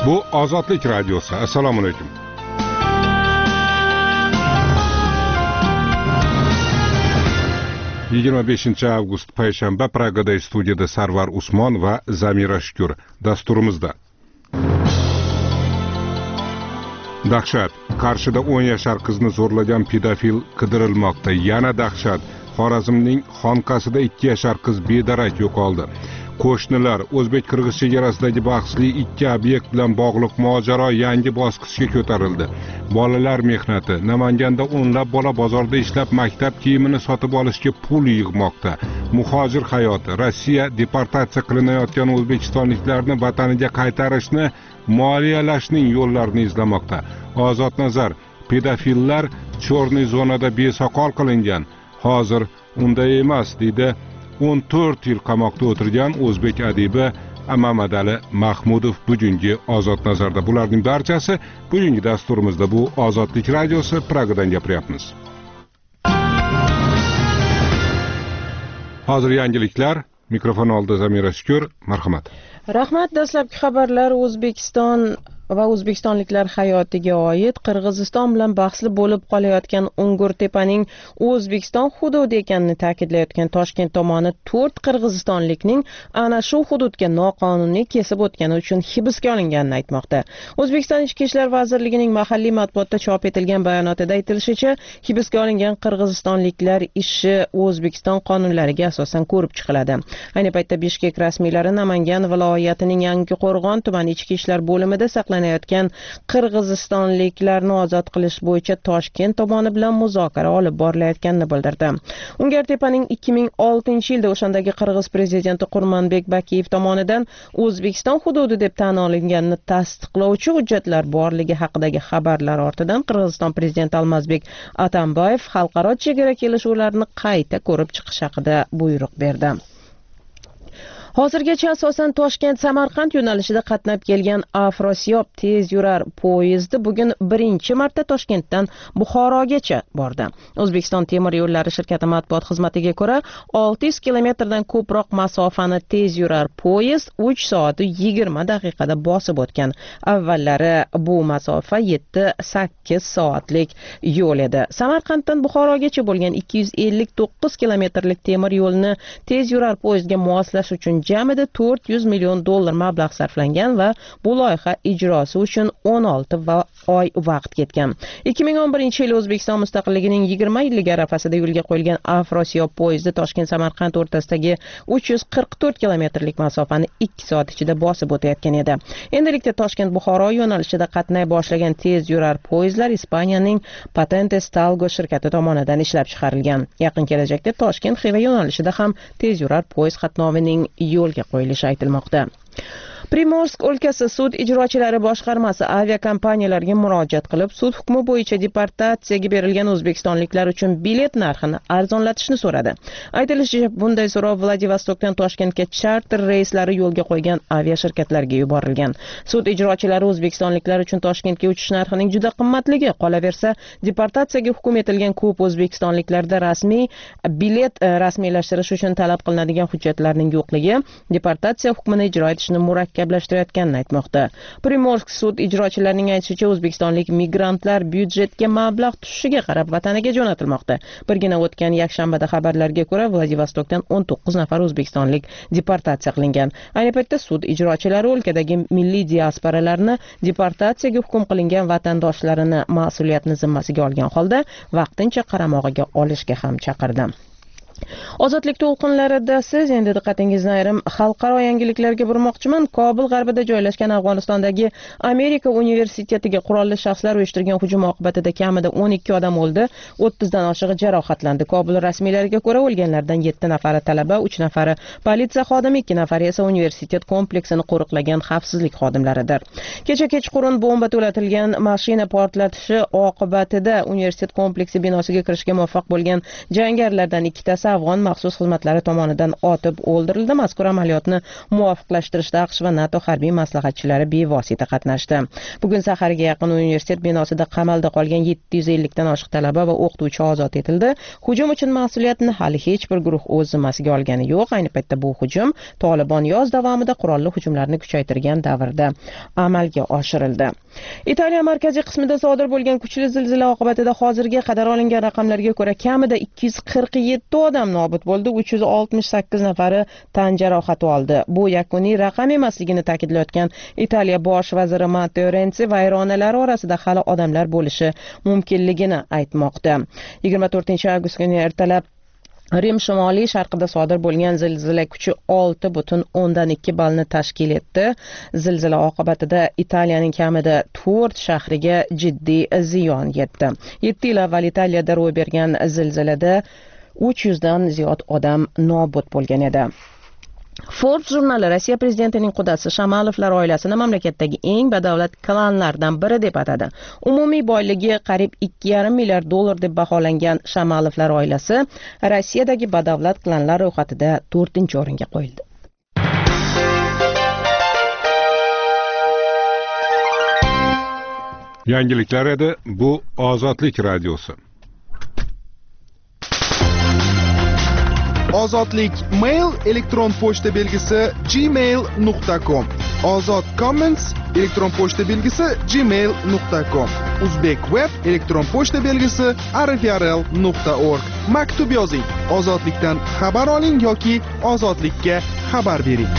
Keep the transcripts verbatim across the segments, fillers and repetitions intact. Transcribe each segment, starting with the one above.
Bu Ozodlik radiosi. Assalomu alaykum. yigirma beshinchi avgust payshanba, Pragada studiyada Sarvar Usmon va Zamira Shukur. Dasturimizda dahshat. Qarshida o'n yashar qizni zo'rlagan pedofil qidirilmoqda. Yana dahshat. Xorazmning Xonqasida ikki yashar qiz bedarak yo'qoldi. Qo'shnilar, O'zbek-Qirg'iz chegarasidagi bahsli ikki obyekt bilan bog'liq mojaro yangi bosqichga ko'tarildi. Bolalar mehnati. Namanganda o'nlab bola bozorda ishlab maktab kiyimini sotib olishga pul yig'moqda. Muhojir hayoti. Rossiya deportatsiya qilinayotgan o'zbekistonliklarni vataniga qaytarishni moliyalashning yo'llarini izlamoqda. Ozod nazar. Pedofillar chorniy zonada besoqol qilingan. Hozir unday emas, deydi o'n to'rt yil qamoqda o'tirgan o'zbek adibi Mamadali Mahmudov bugungi Ozod nazarda. Bularning barchasi bugungi dasturimizda. Bu Ozodlik radiosi, Pragadan gapiryapmiz. Hozir yangiliklar. Mikrofon oldida Zamira Shukur. Marhamat. Rahmat. Dastlabki xabarlar O'zbekiston va o'zbekistonliklar hayotiga oid. Qirg'iziston bilan bahsli bo'lib qolayotgan Ungurtepaning O'zbekiston hududi ekanini ta'kidlayotgan Toshkent tomoni to'rt qirg'izistonlikning ana shu hududga noqonuniy kesib o'tgani uchun hibsga olinganini aytmoqda. O'zbekiston Ichki ishlar vazirligining mahalliy matbuotda chop etilgan bayonotida aytilishicha, hibsga olingan qirg'izistonliklar ishi O'zbekiston qonunlariga asosan ko'rib chiqiladi. Ayni paytda Bishkek rasmiylari Namangan viloyatining Yangiqo'rg'on tuman ichki ishlar bo'limida saqlanayotgan qirg'izistonliklarni ozod qilish bo'yicha Toshkent tomoni bilan muzokara olib borilayotganini bildirdi. Ungurtepaning ikki ming oltinchi yilda o'shandagi qirg'iz prezidenti Qurmanbek Bakiyev tomonidan O'zbekiston hududi deb tan olinganini tasdiqlovchi hujjatlar borligi haqidagi xabarlar ortidan Qirg'iziston prezidenti Almazbek Atambayev xalqaro chegara kelishuvlarini qayta ko'rib chiqish haqida buyruq berdi. Hozirgacha asosan Toshkent-Samarqand yo'nalishida qatnab kelgan Afrosiyob tez yurar poyezdi bugun birinchi marta Toshkentdan Buxorogacha bordi. O'zbekiston temir yo'llari shirkati matbuot xizmatiga ko'ra, olti yuz kilometrdan ko'proq masofani tez yurar poyezd uch soat yigirma daqiqada bosib o'tgan. Avvallari bu masofa yetti sakkiz soatlik yo'l edi. Samarqanddan Buxorogacha bo'lgan ikki yuz ellik to'qqiz kilometrlik temir yo'lni tez yurar poyezdga moslash uchun jamida to'rt yuz million dollar mablag' sarflangan va bu loyiha ijrosi uchun o'n olti oy vaqt ketgan. ikki ming o'n birinchi yil O'zbekiston mustaqilligining yigirma yilligi arafasida yo'lga qo'yilgan Afrosiyob poyezdi Toshkent-Samarqand o'rtasidagi uch yuz qirq to'rt kilometrlik masofani ikki soat ichida bosib o'tayotgan edi. Endilikda Toshkent-Buxoro yo'nalishida qatnay boshlagan tez yurar poyezdlar Ispaniyaning Patente Stalgo shirkati tomonidan ishlab chiqarilgan. Yaqin kelajakda Toshkent-Xiva yo'nalishida ham tez yurar poyezd qatnovining yo'lga qo'yilishi aytilmoqda. Primorsk o'lkasi sud ijrochilari boshqarmasi aviakompaniyalarga murojaat qilib, sud hukmi bo'yicha deportatsiyaga berilgan o'zbekistonliklar uchun bilet narxini arzonlatishni so'radi. Aytilishicha, bunday so'rov Vladivostokdan Toshkentga charter reyslari yo'lga qo'ygan aviashirkatlarga yuborilgan. Sud ijrochilari o'zbekistonliklar uchun Toshkentga uchish narxining juda qimmatligi, qolaversa, deportatsiyaga hukm etilgan ko'p o'zbekistonliklarda rasmiy bilet rasmiylashtirish uchun talab qilinadigan hujjatlarning yo'qligi deportatsiya hukmini ijro etishni murakkablashtirayotganini aytmoqda. Primorsk sud ijrochilarining aytishicha, o'zbekistonlik migrantlar byudjetga mablag' tushishiga qarab vataniga jo'natilmoqda. Birgina o'tgan yakshanbada xabarlarga ko'ra, Vladivostokdan o'n to'qqiz nafar o'zbekistonlik deportatsiya qilingan. Ayni paytda sud ijrochilari o'lkadagi milliy diasporalarni deportatsiyaga hukm qilingan vatandoshlarini mas'uliyatni zimmasiga olgan holda vaqtincha qaramog'iga olishga ham chaqirdi. Ozodlik to'lqinlarida siz endi diqqatingizni ayrim xalqaro yangiliklarga burmoqchiman. Kobul g'arbida joylashgan Afg'onistondagi Amerika universitetiga qurolli shaxslar uyushtirgan hujum oqibatida kamida o'n ikki odam o'ldi, o'ttizdan oshig'i jarohatlandi. Kobul rasmiylariga ko'ra, o'lganlardan yetti nafari talaba, uch nafari politsiya xodimi, ikki nafari esa universitet kompleksini qo'riqlagan xavfsizlik xodimlaridir. Kecha kechqurun bomba to'latilgan mashina portlatishi oqibatida universitet kompleksi binosiga kirishga muvaffaq bo'lgan jangarilardan ikkitasi afg'on maxsus xizmatlari tomonidan otib o'ldirildi. Mazkur amaliyotni muvofiqlashtirishda AQSh va NATO harbiy maslahatchilari bevosita qatnashdi. Bugun saharga yaqin universitet binosida qamalda qolgan yetti yuz ellik dan oshiq talaba va o'qituvchi ozod etildi. Hujum uchun mas'uliyatni hali hech bir guruh o'z zimmasiga olgani yo'q. Ayni paytda bu hujum Tolibon yoz davomida qurolli hujumlarni kuchaytirgan davrda amalga oshirildi. Italiya markaziy qismida sodir bo'lgan kuchli zilzila oqibatida hozirga qadar olingan raqamlarga ko'ra kamida ikki yuz qirq yetti odam nobud bo'ldi, uch yuz oltmish sakkiz nafari tan jarohati oldi. Bu yakuniy raqam emasligini ta'kidlayotgan Italiya bosh vaziri Matteo Renzi vayronalar orasida hali odamlar bo'lishi mumkinligini aytmoqda. yigirma to'rtinchi avgust kuni ertalab Rim shimoliy sharqida sodir bo'lgan zilzila kuchi olti butun o'ndan ikki ballni tashkil etdi. Zilzila oqibatida Italiyaning kamida to'rt shahriga jiddiy ziyon yetdi. yetti yil avval Italiyada ro'y bergan zilzilada uch yuz dan ziyod odam nobud bo'lgan edi. Forbes jurnali Rossiya prezidentining qudasi Shamalovlar oilasini mamlakatdagi eng badavlat klanlardan biri deb atadi. Umumiy boyligi qariyb ikki yarim milliard dollar deb baholangan Shamalovlar oilasi Rossiyadagi badavlat klanlar ro'yxatida to'rtinchi o'ringa qo'yildi. Yangiliklar edi, bu Ozodlik radiosi. Ozodlik mail elektron pochta belgisi gmail nuqta com. Ozod comments elektron pochta belgisi gmail nuqta com. Uzbek web elektron pochta belgisi r f r l nuqta org. Maktub yozing, ozodlikdan xabar oling yoki ozodlikka xabar bering.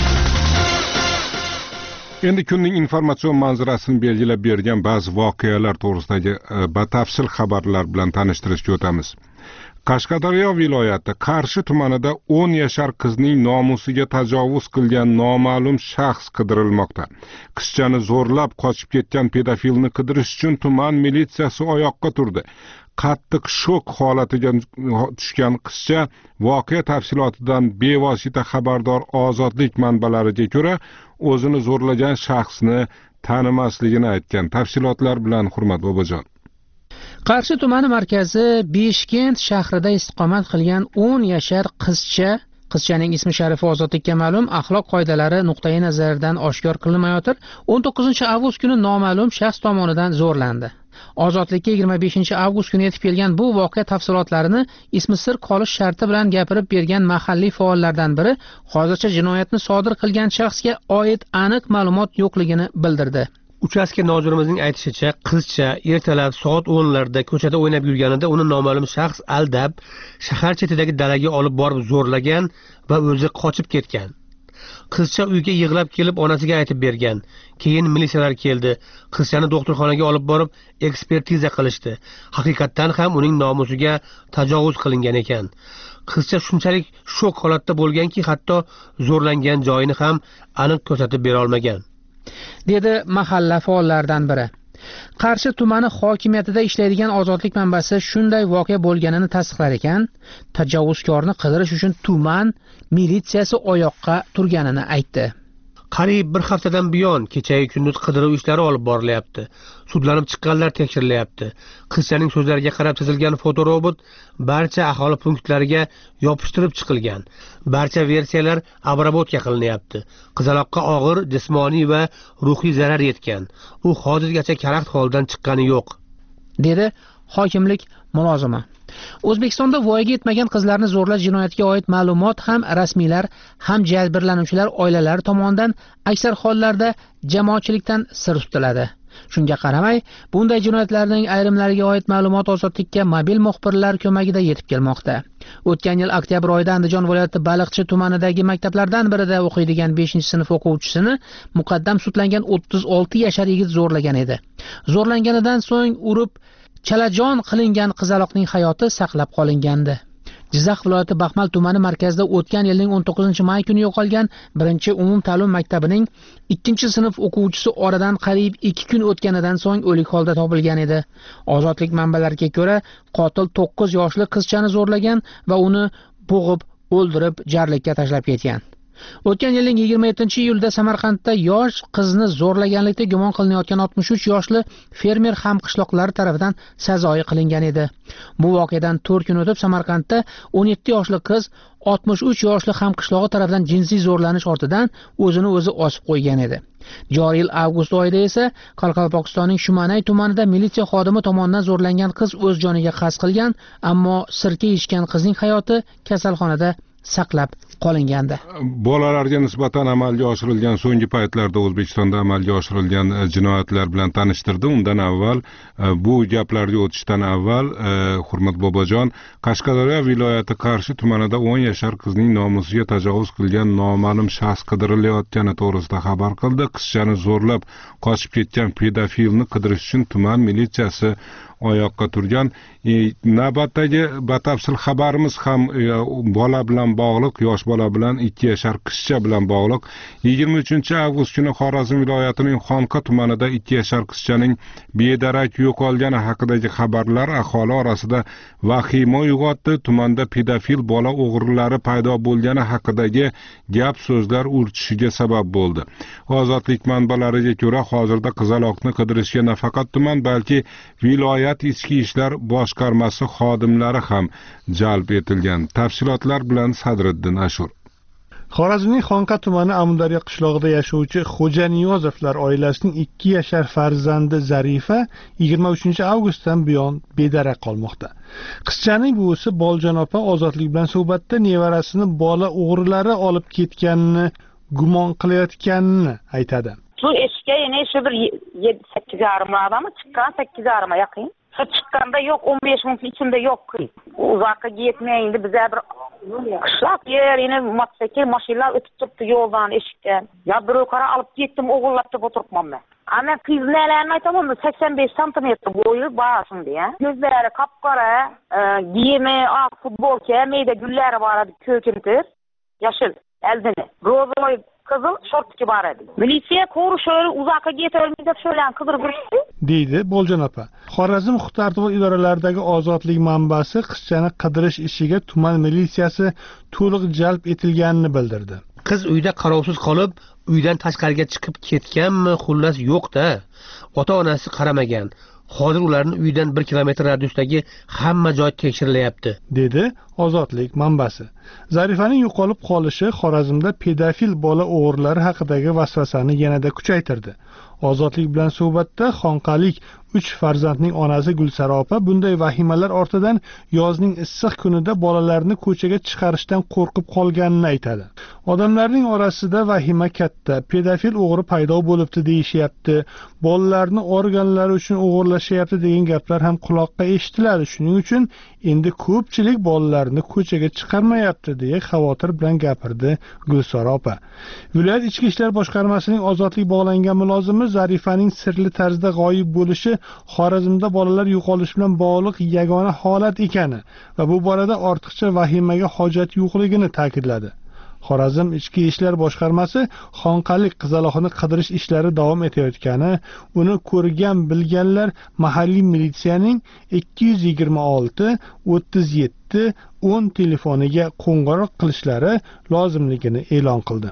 Endi kunning informatsion manzarasini belgilab bergan ba'zi voqealar to'g'risidagi batafsil xabarlar bilan tanishtirishga o'tamiz. Qashqadaryo viloyati Qarshi tumanida o'n yashar qizning nomusiga tajovuz qilgan noma'lum shaxs qidirilmoqda. Qizchani zo'rlab qochib ketgan pedofilni qidirish uchun tuman militsiyasi oyoqqa turdi. Qattiq shok holatiga tushgan qizcha voqea tafsilotidan bevosita xabardor Ozodlik manbalariga ko'ra o'zini zo'rlagan shaxsni tanimasligini aytgan. Tafsilotlar bilan Hurmat Bobojon. Qarshi tumani markazi Beshkent shahrida istiqomat qilgan o'n yashar qizcha, qizchaning ismi Sharifa Ozodlikka ma'lum, axloq qoidalari nuqtai nazaridan oshkor qilinmayotir, o'n to'qqizinchi avgust kuni noma'lum shaxs tomonidan zo'rlandi. Ozodlikka yigirma beshinchi avgust kuni yetib kelgan bu voqea tafsilotlarini ismi sir qolish sharti bilan gapirib bergan mahalliy faollardan biri hozircha jinoyatni sodir qilgan shaxsga oid aniq ma'lumot yo'qligini bildirdi. Uchastka nozirimizning aytishicha, qizcha ertalab soat o'nlarda ko'chada o'ynab yurganida uni noma'lum shaxs aldab, shahar chetidagi dalaga olib borib zo'rlagan va o'zi qochib ketgan. Qizcha uyga yig'lab kelib onasiga aytib bergan. Keyin militsiyalar keldi. Qizchani doktorxonaga olib borib ekspertiza qilishdi. Haqiqatdan ham uning nomusiga tajovuz qilingan ekan. Qizcha shunchalik shok holatda bo'lganki, hatto zo'rlangan joyini ham aniq ko'rsatib bera olmagan, dedi mahalla faollaridan biri. Qarshi tumani hokimiyatida ishlaydigan Ozodlik manbasi shunday voqea bo'lganini tasdiqlar ekan, tajovuzkorni qidirish uchun tuman militsiyasi oyoqqa turganini aytdi. Qariyb bir haftadan buyon kecha-yu kunduz qidiruv ishlari olib borilyapti. Sudlanib chiqqanlar tekshirilyapti. Qizchaning so'zlariga qarab chizilgan fotorobot barcha aholi punktlariga yopishtirib chiqilgan. Barcha versiyalar abrabotga qilinyapti. Qizaloqqa og'ir jismoniy va ruhiy zarar yetgan. U hozirgacha karaxt holdan chiqqani yo'q, dedi hokimlik mulozimi. O'zbekistonda voyaga yetmagan qizlarni zo'rlash jinoyatiga oid ma'lumot ham rasmiylar, ham jabrlanuvchilar oilalari tomonidan aksar hollarda jamoatchilikdan sir tutiladi. Shunga qaramay, bunday jinoyatlarning ayrimlariga oid ma'lumot Ozodlikka mobil muxbirlar ko'magida yetib kelmoqda. O'tgan yil oktyabr oyida Andijon viloyati Baliqchi tumanidagi maktablardan birida o'qiydigan beshinchi sinf o'quvchisini muqaddam sudlangan o'ttiz olti yashar yigit zo'rlagan edi. Zo'rlanganidan so'ng urib chalajon qilingan qizaloqning hayoti saqlab qolingandi. Jizzax viloyati Baxmal tumani markazida o'tgan yilning o'n to'qqizinchi may kuni yo'qolgan birinchi umum ta'lim maktabining ikkinchi sinf o'quvchisi oradan qariyb ikki kun o'tganidan so'ng o'lik holda topilgan edi. Ozodlik manbalariga ko'ra, qotil to'qqiz yoshli qizchani zo'rlagan va uni bo'g'ib, o'ldirib, jarlikka tashlab ketgan. O'tgan yilning yigirma yettinchi iyulda Samarqandda yosh qizni zo'rlaganlikda gumon qilinayotgan oltmish uch yoshli fermer hamqishloqlari tomonidan sazoyi qilingan edi. Bu voqeadan to'rt kun o'tib Samarqandda o'n yetti yoshli qiz oltmish uch yoshli hamqishlog'i tomonidan jinsiy zo'rlanish ortidan o'zini o'zi osib qo'ygan edi. Joriy yil avgust oyida esa Qoraqalpog'istonning Shumanay tumanida militsiya xodimi tomonidan zo'rlangan qiz o'z joniga qasd qilgan, ammo sirka ichgan qizning hayoti kasalxonada saqlab qolingandi. Bolalarga nisbatan amalga oshirilgan so'nggi paytlarda O'zbekistonda amalga oshirilgan jinoyatlar bilan tanishtirdi. Undan avval bu gaplarga o'tishdan avval Hurmat Bobojon Qashqadaryo viloyati Qarshi tumanida o'n yashar qizning nomusiga tajovuz qilgan noma'lum shaxs qidirilayotgani to'g'risida xabar qildi. Qizchani zo'rlab qochib ketgan pedofilni qidirish uchun tuman militsiyasi oyoqqa turgan. E, navbatdagi batafsil xabarimiz ham e, bola bilan bog'liq, yosh bola bilan ikki yashar qizcha bilan bog'liq. yigirma uchinchi avgust kuni Xorazm viloyatining Xonqa tumanida ikki yashar qizchaning bedarak yo'qolgani haqidagi xabarlar aholi orasida vahima uyg'otdi. Tumanda pedofil bola o'g'rilari paydo bo'lgani haqidagi gap so'zlar urchishiga sabab bo'ldi. Ozodlik manbalariga ko'ra, hozirda qizaloqni qidirishga nafaqat tuman, balki viloyat ichki ishlar boshqarmasi xodimlari ham jalb etilgan. Tafsilotlar bilan Sadriddin Ashur. Xorazmning Xonqa tumani Amudaryo qishlog'ida yashovchi Xo'janiyozovlar oilasining ikki yashar farzandi Zarifa yigirma uchinchi avgustdan buyon bedarak qolmoqda. Qizchaning buvisi Boljon opa Ozodlik bilan suhbatda nevarasini bola o'g'rilari olib ketganini gumon qilayotganini aytadi. Shu eshikka yana shu bir yetti sakkiz yarimlardami chiqqan, sakkiz yarimga yaqin. Shu chiqqanda yo'q, o'n besh minut ichida yo'q. Uzoqqa yetmaydi, bizga bir qishloq yer, yana motosiklet, mashinalar o'tib turibdi yo'ldan eshikka. Ya birov qara olib ketdim, o'g'irlab deb o'tiribman men. Ana qiznalarni aytaman, sakson besh santimetr bo'yi ba'sindi, ya. Ko'zlari qop-qora, kiyimi oq futbolka, mayda gullari bor edi, ko'kintir, yashil, eldini. Rozoy qizil shortki bor edi. Militsiya ko'rishib, uzoqqa ketolmaydi deb sho'lan qidirib yuribdi, deydi Boljon opa. Xorazm huquq-tartibot idoralaridagi ozodlik manbasi qizchani qidirish ishiga tuman militsiyasi to'liq jalb etilganini bildirdi. Qiz uyda qarovsiz qolib, uydan tashqariga chiqib ketganmi, xullas yo'q-da. Ota-onasi qaramagan. Hozir ularning uydan bir kilometr radiusdagi hamma joy tekshirilyapti, dedi ozodlik manbasi. Zarifaning yo'qolib qolishi Xorazmda pedofil bola o'g'rilari haqidagi vasvasani yanada kuchaytirdi. Ozodlik bilan suhbatda xonqalik uch farzandning onasi Gulsara opa bunday vahimalar ortidan yozning issiq kunida bolalarni ko'chaga chiqarishdan qo'rqib qolganini aytadi. Odamlarning orasida vahima katta, pedofil o'g'ri paydo bo'libdi deyishyapti, bolalarni organlari uchun o'g'irlashyapti degan gaplar ham quloqqa eshitiladi. Shuning uchun endi ko'pchilik bolalarni ko'chaga chiqarmayapti deya xavotir bilan gapirdi Gulsara opa. Viloyat ichki ishlar boshqarmasining ozodlik bog'langan mulozimi Zarifaning sirli tarzda g'oyib bo'lishi Xorazmda bolalar yo'qolishi bilan bog'liq yagona holat ekani va bu borada ortiqcha vahimaga hojat yo'qligini ta'kidladi. Xorazm ichki ishlar boshqarmasi xonqalik qizaloqni qidirish ishlari davom etayotgani, uni ko'rgan bilganlar mahalliy militsiyaning ikki yuz yigirma olti o'ttiz yetti o'n telefoniga qo'ng'iroq qilishlari lozimligini e'lon qildi.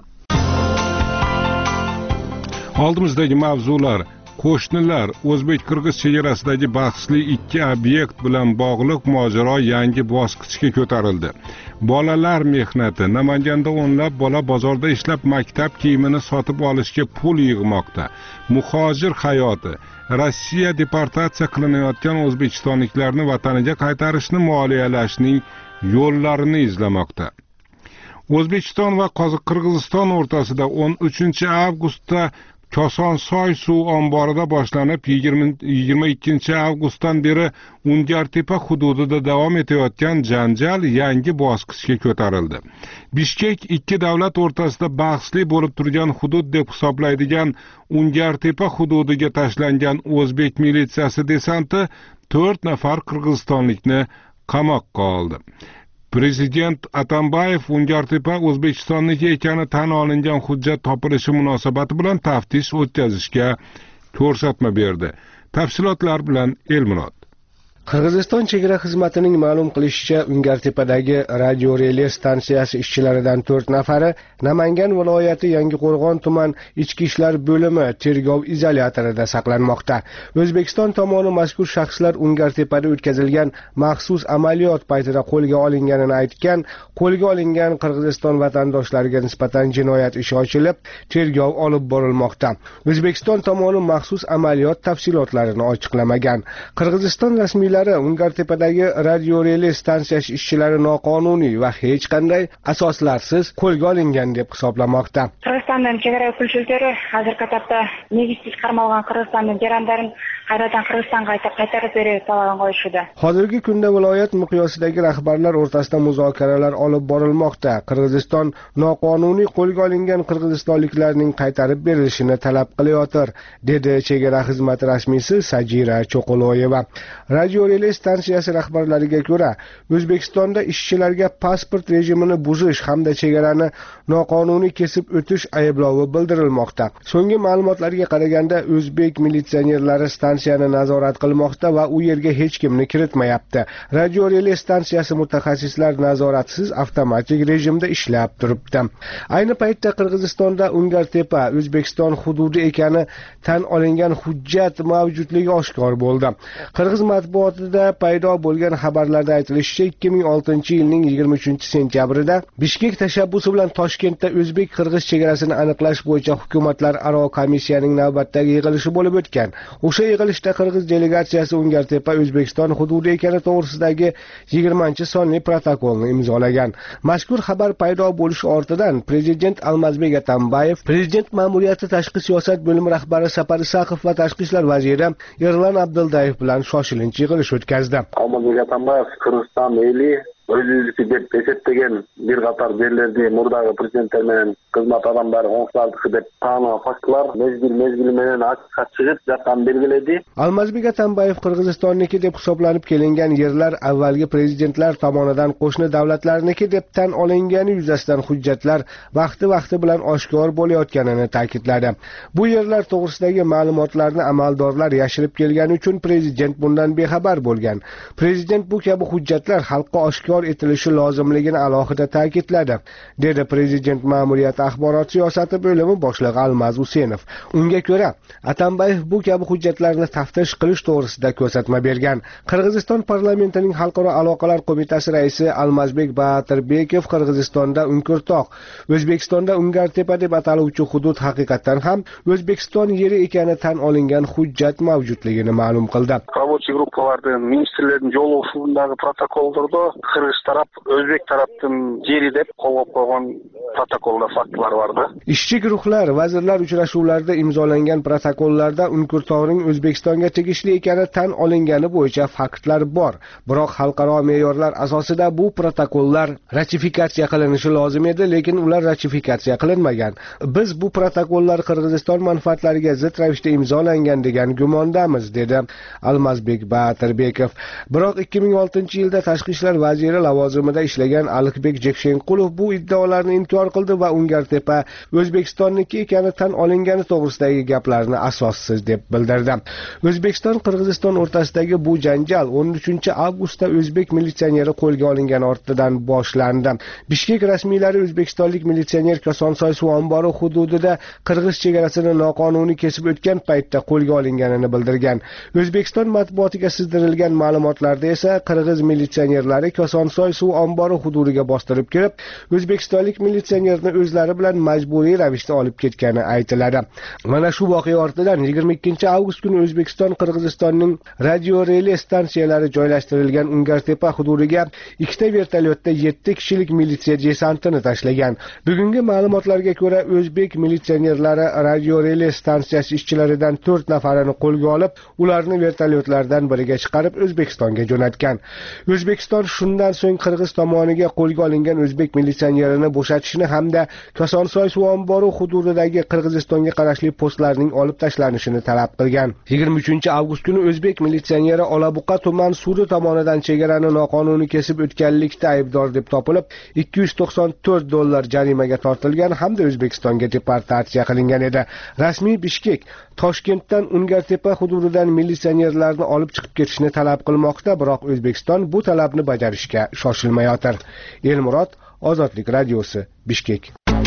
Oldimizdagi mavzular: qo'shnilar o'zbek-qirg'iz chegarasidagi bahsli ikki obyekt bilan bog'liq mojaro yangi bosqichga ko'tarildi. Bolalar mehnati. Namanganda o'nlab bola bozorda ishlab maktab kiyimini sotib olishga pul yig'moqda. Muhojir hayoti. Rossiya deportatsiya qilinayotgan o'zbekistonliklarni vataniga qaytarishni moliyalashning yo'llarini izlamoqda. O'zbekiston va Qirg'iziston o'rtasida o'n uchinchi avgustda Kosonsoy suv omborida boshlanib yigirma ikkinchi avgustdan beri Ungartepa hududida davom etayotgan janjal yangi bosqichga ko'tarildi. Bishkek ikki davlat o'rtasida bahsli bo'lib turgan hudud deb hisoblaydigan Ungartepa hududiga tashlangan o'zbek militsiyasi desanti to'rt nafar qirg'izistonlikni qamoqqa oldi. Prezident Atambayev Ungartepa O'zbekistonniki ekani tan olingan hujjat topilishi munosabati bilan taftish o'tkazishga ko'rsatma berdi. Tafsilotlar bilan Elmurod. Qirg'iziston chegara xizmatining ma'lum qilishicha, Ungartepadagi radio relay stansiyasi ishchilaridan to'rt nafari Namangan viloyati Yangiqo'rg'on tuman ichki ishlar bo'limi tergov izolyatorida saqlanmoqda. O'zbekiston tomoni mazkur shaxslar Ungartepada o'tkazilgan maxsus amaliyot paytida qo'lga olinganini aytgan. Qo'lga olingan Qirg'iziston vatandoshlariga nisbatan jinoyat ishi ochilib, tergov olib borilmoqda. O'zbekiston tomoni maxsus amaliyot tafsilotlarini ochiqlamagan. Qirg'iziston rasmiylari Ungartepadagi radio relay stansiyasi ishchilari noqonuniy va hech qanday asoslarsiz qo'lga olingan deb hisoblamoqda. Qirg'izistondan chegara pulchilari hozirgi topda negizsiz qarmalgan Qirg'izistonning jarandlarini qaytadan Qirg'izistonga qaytarib berish talabini qo'yishdi. Hozirgi kunda viloyat miqyosidagi rahbarlar o'rtasida muzokaralar olib borilmoqda. Qirg'iziston noqonuniy qo'lga olingan qirg'izistonliklarning qaytarib berilishini talab qilayotir, dedi chegara xizmati rasmiysi Sajira Cho'qoloyeva. Radio relay stansiyasi rahbarlariga ko'ra, O'zbekistonda ishchilarga pasport rejimini buzish hamda chegarani noqonuniy kesib o'tish ayblovi bildirilmoqda. So'nggi ma'lumotlarga qaraganda, o'zbek militsionerlari stansiyani nazorat qilmoqda va u yerga hech kimni kiritmayapti. Radio relay stansiyasi mutaxassislar nazoratsiz avtomatik rejimda ishlab turibdi. Ayni paytda Qirg'izistonda Ungartepa O'zbekiston hududi ekani tan olingan hujjat mavjudligi oshkor bo'ldi. Qirg'iz matbuotida paydo bo'lgan xabarlarda aytilishicha, ikki ming oltinchi yilning yigirma uchinchi sentyabrida Bishkek tashabbusi bilan Toshkentda o'zbek-qirg'iz chegarasini aniqlash bo'yicha hukumatlararo komissiyaning navbatdagi yig'ilishi bo'lib o'tgan. O'sha yig'ilishda Qirg'iz delegatsiyasi Ungartepa O'zbekiston hududi ekani to'g'risidagi yigirmanchi sonli protokolni imzolagan. Mazkur xabar paydo bo'lishi ortidan Prezident Almazbek Atambayev, Prezident ma'muriyati tashqi siyosat bo'limi rahbari Sapar Isaqov va tashqi ishlar vaziri Erlan Abduldayev bilan shoshilinch yig'ilish o'tkazdi. Almazbek Atambayev Qirg'iziston eli o'zlüğü deb eseptegen bir qator yerlerde murdagi prezidentler menен xizmat adamdары oңсыздык deb таанылган фактылар mezgil mezgili menен açıkça чыгып жатканын белгиледи. Almazbek Atambayev Qirg'izistonniki deb hisoblanib kelingan yerlar avvalgi prezidentlar tomonidan qo'shni davlatlarniki deb tan olingani yuzasidan hujjatlar vaqti-vaqti bilan oshkor bo'layotganini ta'kidladi. Bu yerlar to'g'risidagi ma'lumotlarni amaldorlar yashirib kelgani uchun prezident bundan bexabar bo'lgan. Prezident bu kabi hujjatlar xalqqa oshkor etilishi lozimligini alohida ta'kidladi, dedi prezident ma'muriyati axborot siyosati bo'limi boshlig'i Almaz Husenov. Unga ko'ra, Atambayev bu kabi hujjatlarni taftish qilish to'g'risida ko'rsatma bergan. Qirg'iziston parlamentining xalqaro aloqalar qo'mitasi raisi Almazbek Batirbekov Qirg'izistonda Unkurtoq, O'zbekistonda Ungartepa deb ataluvchi hudud haqiqatan ham O'zbekiston yeri ekani tan olingan hujjat mavjudligini ma'lum qildi. Рабочий группалардын министрлердин жолугушуусундагы протоколдордо Qirg'iz taraf, O'zbek tarafdan jeri deb qo'llab qo'ygan protokolda faktlar vardı. Ishchi guruhlar vazirlar uchrashuvlarida imzolangan protokollarda Unkurtoqning O'zbekistonga tegishli ekani tan olingani bo'yicha faktlar bor. Biroq xalqaro me'yorlar asosida bu protokollar ratifikatsiya qilinishi lozim edi, lekin ular ratifikatsiya qilinmagan. Biz bu protokollar Qirg'iziston manfaatlariga zid ravishda imzolangan degan gumondamiz, dedi Almazbek Batirbekov. Biroq ikki ming oltinchi yilda tashqi ishlar vaziri lavozimida ishlagan Aliqbek Jekshenqulov bu iddaolarni inkor qildi va Ungartepa O'zbekistonniki ekani tan olingani to'g'risidagi gaplarni asossiz deb bildirdi. O'zbekiston Qirg'iziston o'rtasidagi bu janjal o'n uchinchi avgustda o'zbek militsioneri qo'lga olingani ortidan boshlandi. Bishkek rasmiylari o'zbekistonlik militsioner Kosonsoy suv ombori hududida qirg'iz chegarasini noqonuniy kesib o'tgan paytda qo'lga olinganini bildirgan. O'zbekiston matbuotiga sizdirilgan ma'lumotlarda esa qirg'iz militsionerlari Kosonsoy suv ombori hududiga bostirib kirib, o'zbekistonlik militsionerni o'zlari bilan majburiy ravishda olib ketgani aytiladi. Mana shu voqea ortidan yigirma ikkinchi avgust kuni O'zbekiston Qirg'izistonning radio relay stansiyalari joylashtirilgan Ungartepa hududiga ikkita vertolyotda yetti kishilik militsiya desantini tashlagan. Bugungi ma'lumotlarga ko'ra, o'zbek militsionerlari radio relay stansiyasi ishchilaridan to'rt nafarini qo'lga olib, ularni vertolyotlardan biriga chiqarib O'zbekistonga jo'natgan. O'zbekiston shundan so'ng Qirg'iz tomoniga qo'lga olingan o'zbek militsionerini bo'shatishni qo'yishni hamda Kosonsoy suv ombori hududidagi Qirg'izistonga qarashli postlarning olib tashlanishini talab qilgan. yigirma uchinchi avgust kuni o'zbek militsioneri Olabuqa tuman sudi tomonidan chegarani noqonuniy kesib o'tganlikda aybdor deb topilib, ikki yuz to'qson to'rt dollar jarimaga tortilgan hamda O'zbekistonga deportatsiya qilingan edi. Rasmiy Bishkek Toshkentdan Ungartepa hududidan militsionerlarni olib chiqib ketishni talab qilmoqda, biroq O'zbekiston bu talabni bajarishga shoshilmayotir. Elmurod, Ozodlik radiosi, Bishkek.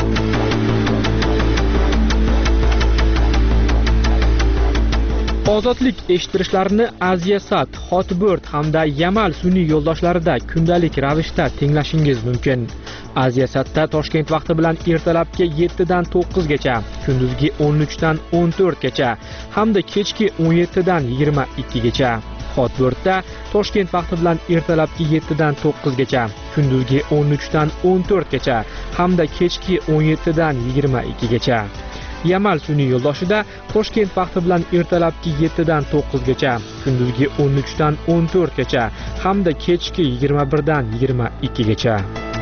Ozodlik eshittirishlarini Aziyasat, Hotbird hamda Yamal sun'iy yo'ldoshlarida kundalik ravishda tinglashingiz mumkin. Aziyasatda Toshkent vaqti bilan ertalabki yetti dan to'qqiz gacha, kunduzgi o'n uch dan o'n to'rt gacha hamda kechki o'n yetti dan yigirma ikki gacha. Hotbirdda Toshkent vaqti bilan ertalabki yetti dan to'qqiz gacha, kunduzgi o'n uch dan o'n to'rt gacha hamda kechki o'n yetti dan yigirma ikki gacha. Yamal sun'iy yo'ldoshida Toshkent vaqti bilan ertalabki yetti dan to'qqiz gacha, kunduzgi o'n uch dan o'n to'rt gacha hamda kechki yigirma bir dan yigirma ikki gacha.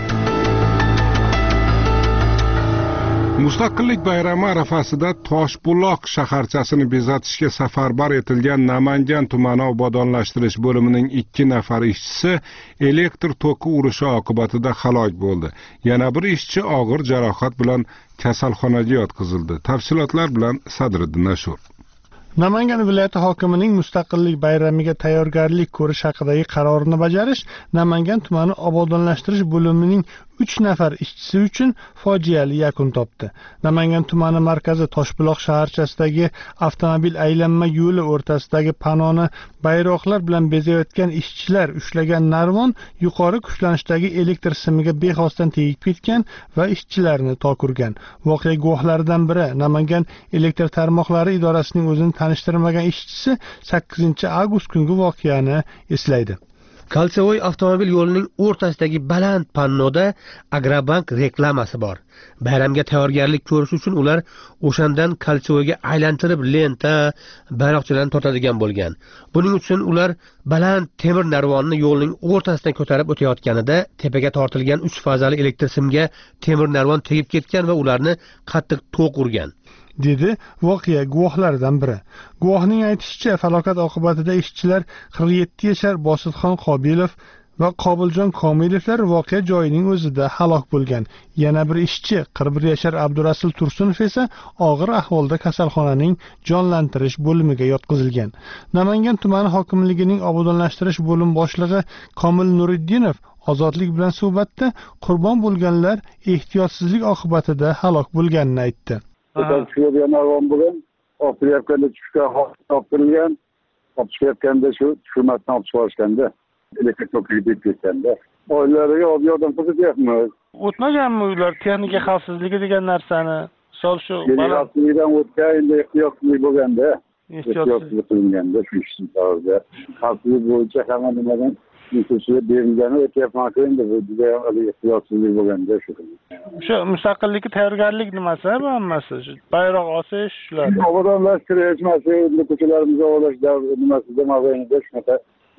Mustaqillik bayrami arafasida Toshbuloq shaharchasini bezatishga safarbar etilgan Namangan tumani obodonlashtirish bo'limining ikki nafar ishchisi elektr toki urishi oqibatida halok bo'ldi. Yana bir ishchi og'ir jarohat bilan kasalxonaga yotqizildi. Tafsilotlar bilan Sadriddin Ashur. Namangan viloyati hokimining Mustaqillik bayramiga tayyorgarlik ko'rish haqidagi qarorini bajarish Namangan tumani obodonlashtirish bo'limining uch nafar ishchisi uchun fojiali yakun topdi. Namangan tumani markazi Toshbuloq shaharchasidagi avtomobil aylanma yo'li o'rtasidagi panoni bayroqlar bilan bezayotgan ishchilar ushlagan narvon yuqori kuchlanishdagi elektr simiga bexosdan tegib ketgan va ishchilarni tok urgan. Voqea guvohlaridan biri Namangan elektr tarmoqlari idorasining o'zini tanishtirmagan ishchisi sakkizinchi avgust kungi voqeani eslaydi. Kalsevoy avtomobil yo'lining o'rtasidagi baland pannoda Agrobank reklamasi bor. Bayramga tayyorgarlik ko'rish uchun ular o'shandan Kalsevoyga aylantirib lenta, bayroqchalarni tortadigan bo'lgan. Buning uchun ular baland temir narvonni yo'lning o'rtasidan ko'tarib o'tayotganida tepaga tortilgan uch fazali elektr simga temir narvon tegib ketgan va ularni qattiq to'q urgan, dedi voqea guvohlaridan biri. Guvohning aytishicha, falokat oqibatida ishchilar qirq yetti yashar Bosidxon Qobilov va Qobiljon Komilovlar voqea joyining o'zida halok bo'lgan. Yana bir ishchi qirq bir yashar Abdurasul Tursunov esa og'ir ahvolda kasalxonaning jonlantirish bo'limiga yotqizilgan. Namangan tumani hokimligining obodonlashtirish bo'lim boshlig'i Komil Nuriddinov Ozodlik bilan suhbatda qurbon bo'lganlar ehtiyotsizlik oqibatida halok bo'lganini aytdi. Narvon bilan opiryapganda tushgan topilgan, topishayotganda shu tushmasdan olib chiqarishganda elektr tokiga tegib ketganda oilalariga olib yordam ko'rsatyapmiz. O'tmaganmi uylar texnika xavfsizligi degan narsani? Sol shu xavfsizlikdan o'tgan, endi ehtiyotsizlik bo'lganda, ehtiyotsizlik qilinganda shu ishni tarzda xavfsizlik bo'yicha hamma nimadan instruksiya berilgani o'tyapman endi bu juda ehtiyotsizlik bo'lganda shu. Shu mustaqillikka tayyorgarlik nimasi bu hammasi? Bayroq osish shular. Obodonlashtirish masala ko'chalarimizni ovlash nimasida maboinida shunaqa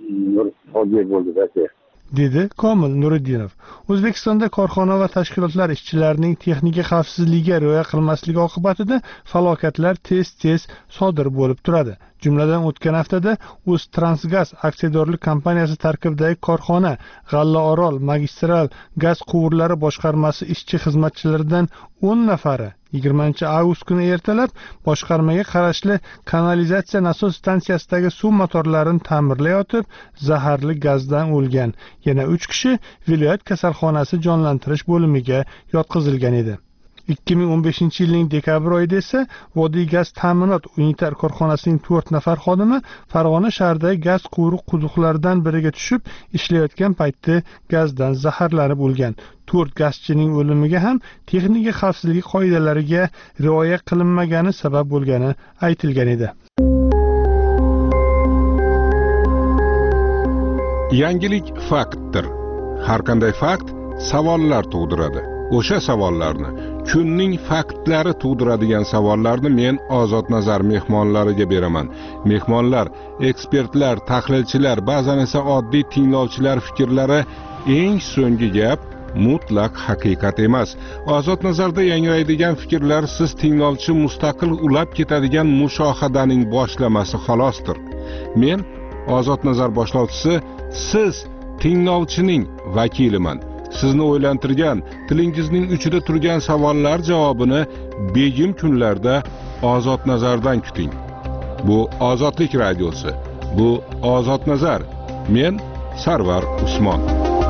hodisa bo'ldi-da. dedi Komil Nuriddinov. O'zbekistonda korxona va tashkilotlar ishchilarining texnika xavfsizligiga rioya qilmasligi oqibatida falokatlar tez-tez sodir bo'lib turadi. Jumladan o'tgan haftada O'ztransgaz aksiyadorlik kompaniyasi tarkibidagi korxona G'allaorol magistral gaz quvurlari boshqarmasi ishchi xizmatchilaridan o'n nafari yigirmanchi avgust kuni ertalab boshqarmaga qarashli kanalizatsiya nasos stansiyasidagi suv motorlarini ta'mirlayotib zaharli gazdan o'lgan. Yana uch kishi viloyat kasalxonasi jonlantirish bo'limiga yotqizilgan edi. ikki ming o'n beshinchi yilning dekabr oyida esa Vodiy gaz ta'minot unitar korxonasining to'rt nafar xodimi Farg'ona shahridagi gaz quruq quduqlaridan biriga tushib ishlayotgan paytda gazdan zaharlanib o'lgan. to'rt gazchining o'limiga ham texnika xavfsizligi qoidalariga rioya qilinmagani sabab bo'lgani aytilgan edi. Yangilik faktdir. Har qanday fakt savollar tug'diradi. O'sha savollarni, kunning faktlari tug'diradigan savollarni men Ozod Nazar mehmonlariga beraman. Mehmonlar, ekspertlar, tahlilchilar, ba'zan esa oddiy tinglovchilar fikrlari eng so'nggi gap mutlaq haqiqat emas. Ozod nazarda yangraydigan fikrlar siz tinglovchi mustaqil ulab ketadigan mushohadaning boshlamasi xolosdir. Men Ozod nazar boshlovchisi, siz tinglovchining vakiliman. Sizni o'ylantirgan, tilingizning uchida turgan savollar javobini begim kunlarda Ozod nazardan kuting. Bu Ozodlik radiosi. Bu Ozod nazar. Men Sarvar Usmon.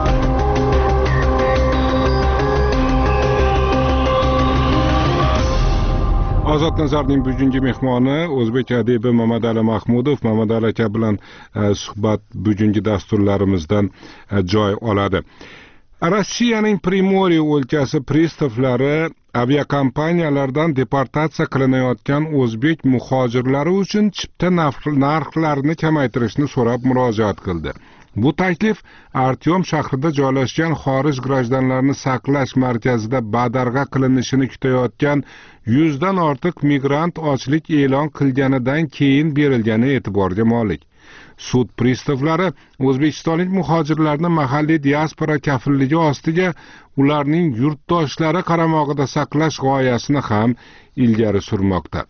Ozod nazarning bugungi mehmoni o'zbek adibi Mamadali Mahmudov. Mamadali aka bilan suhbat bugungi dasturlarimizdan joy oladi. Rossiyaning Primorye o'lkasi pristavlari aviakompaniyalardan deportatsiya qilinayotgan o'zbek muhojirlari uchun chipta narxlarini kamaytirishni so'rab murojaat qildi. Bu taklif Artyom shahrida joylashgan xorij grajdanlarini saqlash markazida badarg'a qilinishini kutayotgan yuzdan ortiq migrant ochlik e'lon qilganidan keyin berilgani e'tiborga molik. Sud pristavlari o'zbekistonlik muhojirlarni mahalliy diaspora kafilligi ostiga ularning yurtdoshlari qaramog'ida saqlash g'oyasini ham ilgari surmoqda.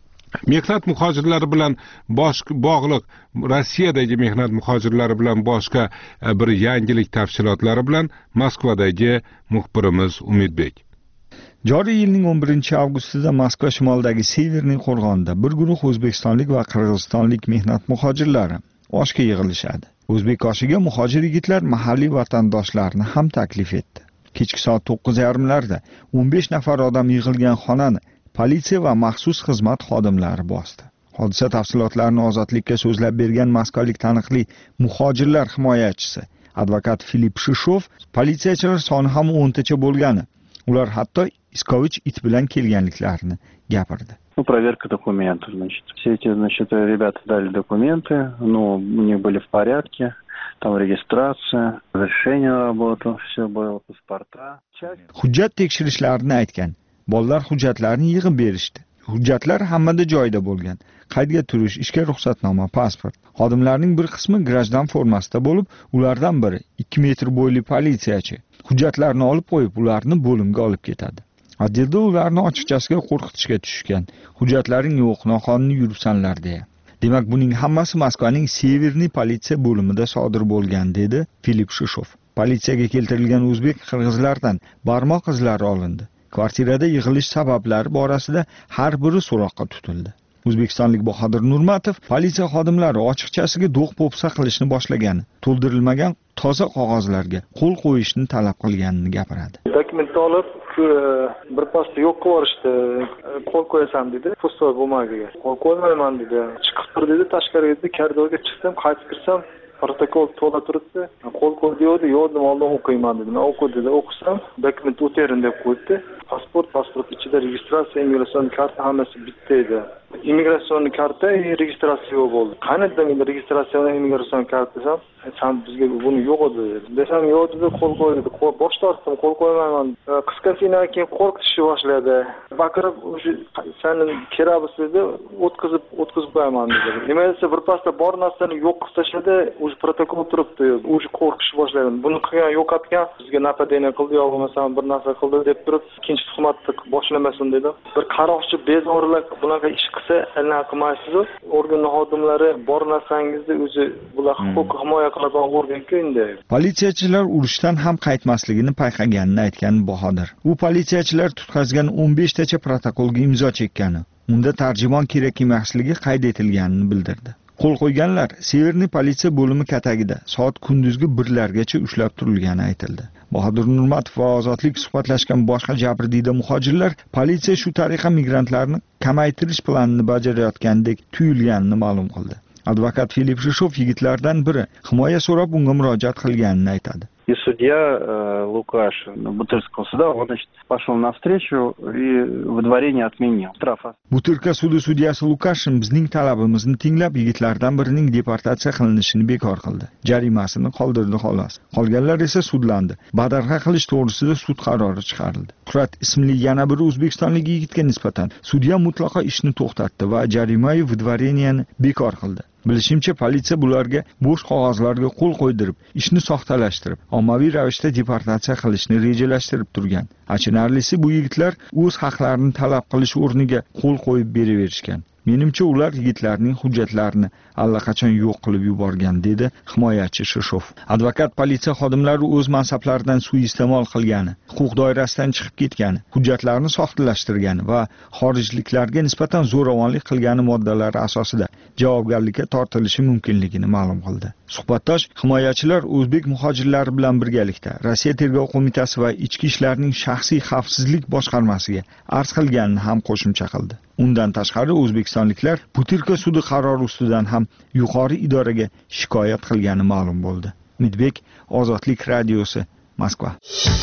Mehnat muhojirlari bilan boshqa bog'liq Rossiyadagi mehnat muhojirlari bilan boshqa bir yangilik tafsilotlari bilan Moskvadagi muxbirimiz Umidbek. Joriy yilning o'n birinchi avgustida Moskva shimolidagi Severniy qo'rg'onida bir guruh o'zbekistonlik va qirg'izistonlik mehnat muhojirlari oshga yig'ilishadi. O'zbek oshiga muhojir yigitlar mahalliy vatandoshlarini ham taklif etdi. Kechki soat to'qqiz yarim larda o'n besh nafar odam yig'ilgan xonani politsiya va maxsus xizmat xodimlari bosdi. Hodisa tafsilotlarini Ozodlikka so'zlab bergan moskvalik taniqli muhojirlar himoyachisi advokat Filip Shishov, politsiyachilar soni ham o'ntacha bo'lgani, ular hatto iskovich it bilan kelganliklarini gapirdi. Ну, проверка документов, значит. Все эти, значит, ребята дали документы, ну, у них были в порядке, там регистрация, разрешение на работу, все было, паспорта. Hujjat tekshirishlarini aytgan. Bolalar hujjatlarni yig'ib berishdi. Hujjatlar hammada joyida bo'lgan. Qaydga turish, ishga ruxsatnoma, pasport. Xodimlarning bir qismi grajdan formasida bo'lib, ulardan biri ikki metr bo'yli politsiyachi. Hujjatlarni olib qo'yib, ularni bo'limga olib ketadi. Adilda ularni ochiqchasiga qo'rqitishga tushgan. Hujjatlaring yo'q, noqonuniy yuribsanlar deya. Demak, buning hammasi Moskvaning Severniy politsiya bo'limida sodir bo'lgan, dedi Filip Shishov. Politsiyaga keltirilgan o'zbek qirg'izlardan barmoq izlari olindi. Kvartirada yig'ilish sabablari borasida har biri so'roqqa tutildi. O'zbekistonlik Bahodir Nurmatov politsiya xodimlari ochiqchasiga do'q-po'pisa qilishni boshlagani, to'ldirilmagan toza qog'ozlarga qo'l qo'yishni talab qilganini gapiradi. Dokumentni olib, bir pasda yo'q qilib yuborishdi. Qo'l qo'yasan dedi, pustoy bumagaga. Qo'l qo'ymayman dedi. Chiqib tur dedi, tashqariga dedi, koridorga chiqsam, qaytib kirsam, protokol to'la turibdi. Qo'l qo'y dedi, yo'q dedim, oldin o'qiyman dedi. Men o'qi dedi, o'qisam, dokument o'terin deb qo'ydi. Pasport, pasport ichida registratsiya, imigratsion karta hammasi bitta edi. Imigratsion karta, registratsiya yo'q bo'ldi. Qani dedim, registratsiya va imigratsion karta desam, "Sen bizga buni yo'q edi." Desam, "Yo'q" dedi, qo'l qo'y dedi. Bosh tortdim, qo'l qo'ymayman. Qisqa finaldan keyin qo'rqitishni boshladi. Baqirib, "Seni kerabis" dedi, "O'tkazib, o'tkazib qo'yaman" dedi. Nima desa, bir pasda bor narsani yo'q qilib tashladi, o'sha protokol turibdi. O'sha qo'rqishni boshladim. Buni qilgan yo'qotgan, bizga napadeniya qildi, yo bo'lmasam bir narsa qildi deb turib, ikkinchi tuhmatni boshlamasin dedi. Bir qaroqchi bezorilar bunaqa ish qilsa, anaqa qilmaysiz-ku. Organ xodimlari bor narsangizni o'zi bular huquq himoya qiladigan organ-ku endi. Politsiyachilar urushdan ham qaytmasligini payqaganini aytgan Bahodir. U politsiyachilar tutqazgan o'n besh tacha protokolga imzo chekkani, unda tarjimon kerak emasligi qayd etilganini bildirdi. Qo'l qo'yganlar Severniy politsiya bo'limi katagida soat kunduzgi birlargacha ushlab turilgani aytildi. Bahodir Nurmatov va Ozodlik suhbatlashgan boshqa jabrdiyda muhojirlar politsiya shu tariqa migrantlarni kamaytirish planini bajarayotgandek tuyulganini ma'lum qildi. Advokat Filip Shishov yigitlardan biri himoya so'rab unga murojaat qilganini aytadi. И судья э, Лукаш Бутырского суда, он, значит, пошел навстречу и выдворение отменил. Штраф. Butyrka sudi sudyasi Lukashin bizning talabimizni tinglab, yigitlardan birining deportatsiya qilinishini bekor qildi. Jarimasini qoldirdi xolos. Qolganlar esa sudlandi. Badarg'a qilish to'g'risida sud qarori chiqarildi. Qurat ismli yana bir o'zbekistonlik yigitga nisbatan sudya mutlaqo ishni to'xtatdi va jarima va выдворениeni bekor qildi. Bilishimcha, politsiya bularga bo'sh qog'ozlarga qo'l qo'ydirib, ishni soxtalashtirib, ommaviy ravishda deportatsiya qilishni rejalashtirib turgan. Achinarlisi, bu yigitlar o'z haqlarini talab qilish o'rniga qo'l qo'yib beraverishgan. Menimcha, ular yigitlarning hujjatlarini allaqachon yo'q qilib yuborgan, dedi himoyachi Shishov. Advokat politsiya xodimlari o'z mansablaridan suiiste'mol qilgani, huquq doirasidan chiqib ketgani, hujjatlarni soxtalashtirgani va xorijliklarga nisbatan zo'ravonlik qilgani moddalari asosida javobgarlikka tortilishi mumkinligini ma'lum qildi. Suhbatdosh himoyachilar o'zbek muhojirlari bilan birgalikda Rossiya Tergov qo'mitasi va Ichki ishlarning shaxsiy xavfsizlik boshqarmasiga arz qilganini ham qo'shimcha qildi. Undan tashqari o'zbekistonliklar Butirka sudi qarori ustidan ham yuqori idoraga shikoyat qilgani ma'lum bo'ldi. Midbek, Ozodlik radiosi, Moskva.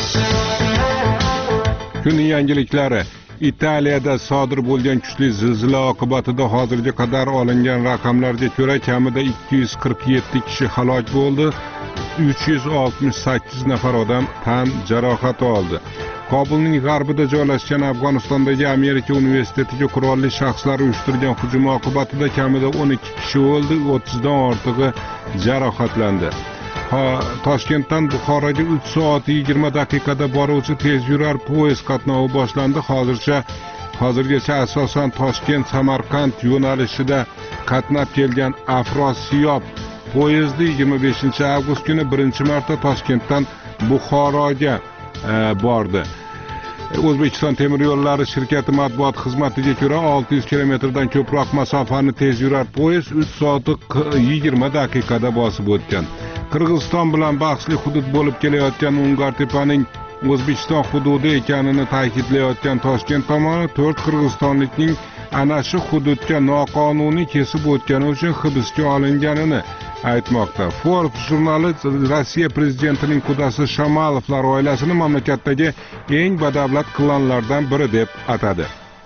Kunning yangiliklari. Italiyada sodir bo'lgan kuchli zilzila oqibatida hozirga qadar olingan raqamlarga ko'ra kamida ikki yuz qirq yetti kishi halok bo'ldi, uch yuz oltmish sakkiz nafar odam tan jarohati oldi. Kobulning g'arbida joylashgan Afg'onistondagi Amerika universitetiga qurolli shaxslar uyushtirgan hujum oqibatida kamida o'n ikki kishi o'ldi, o'ttizdan ortig'i jarohatlandi. Toshkentdan Buxoroga uch soat yigirma daqiqada boruvchi tezyurar poyezd qatnovi boshlandi. Hozircha hozirgacha asosan Toshkent-Samarqand yo'nalishida qatnab kelgan Afrosiyob poyezdi yigirma beshinchi avgust kuni birinchi marta Toshkentdan Buxoroga e, bordi. O'zbekiston temir yo'llari shirkati matbuot xizmatiga ko'ra olti yuz kilometrdan ko'proq masofani tezyurar poyezd uch soat yigirma daqiqada bosib o'tgan. Qirg'iziston bilan bahsli hudud bo'lib kelayotgan Ungartepaning O'zbekiston hududi ekanini ta'kidlayotgan Toshkent tomoni to'rt qirg'izistonlikning ana shu hududga noqonuniy kesib o'tgani uchun hibsga olinganini aytmoqda. Forbes jurnali Rossiya prezidentining qudasi Shamalovlar oilasini mamlakatdagi eng badavlat klanlardan biri deb atadi.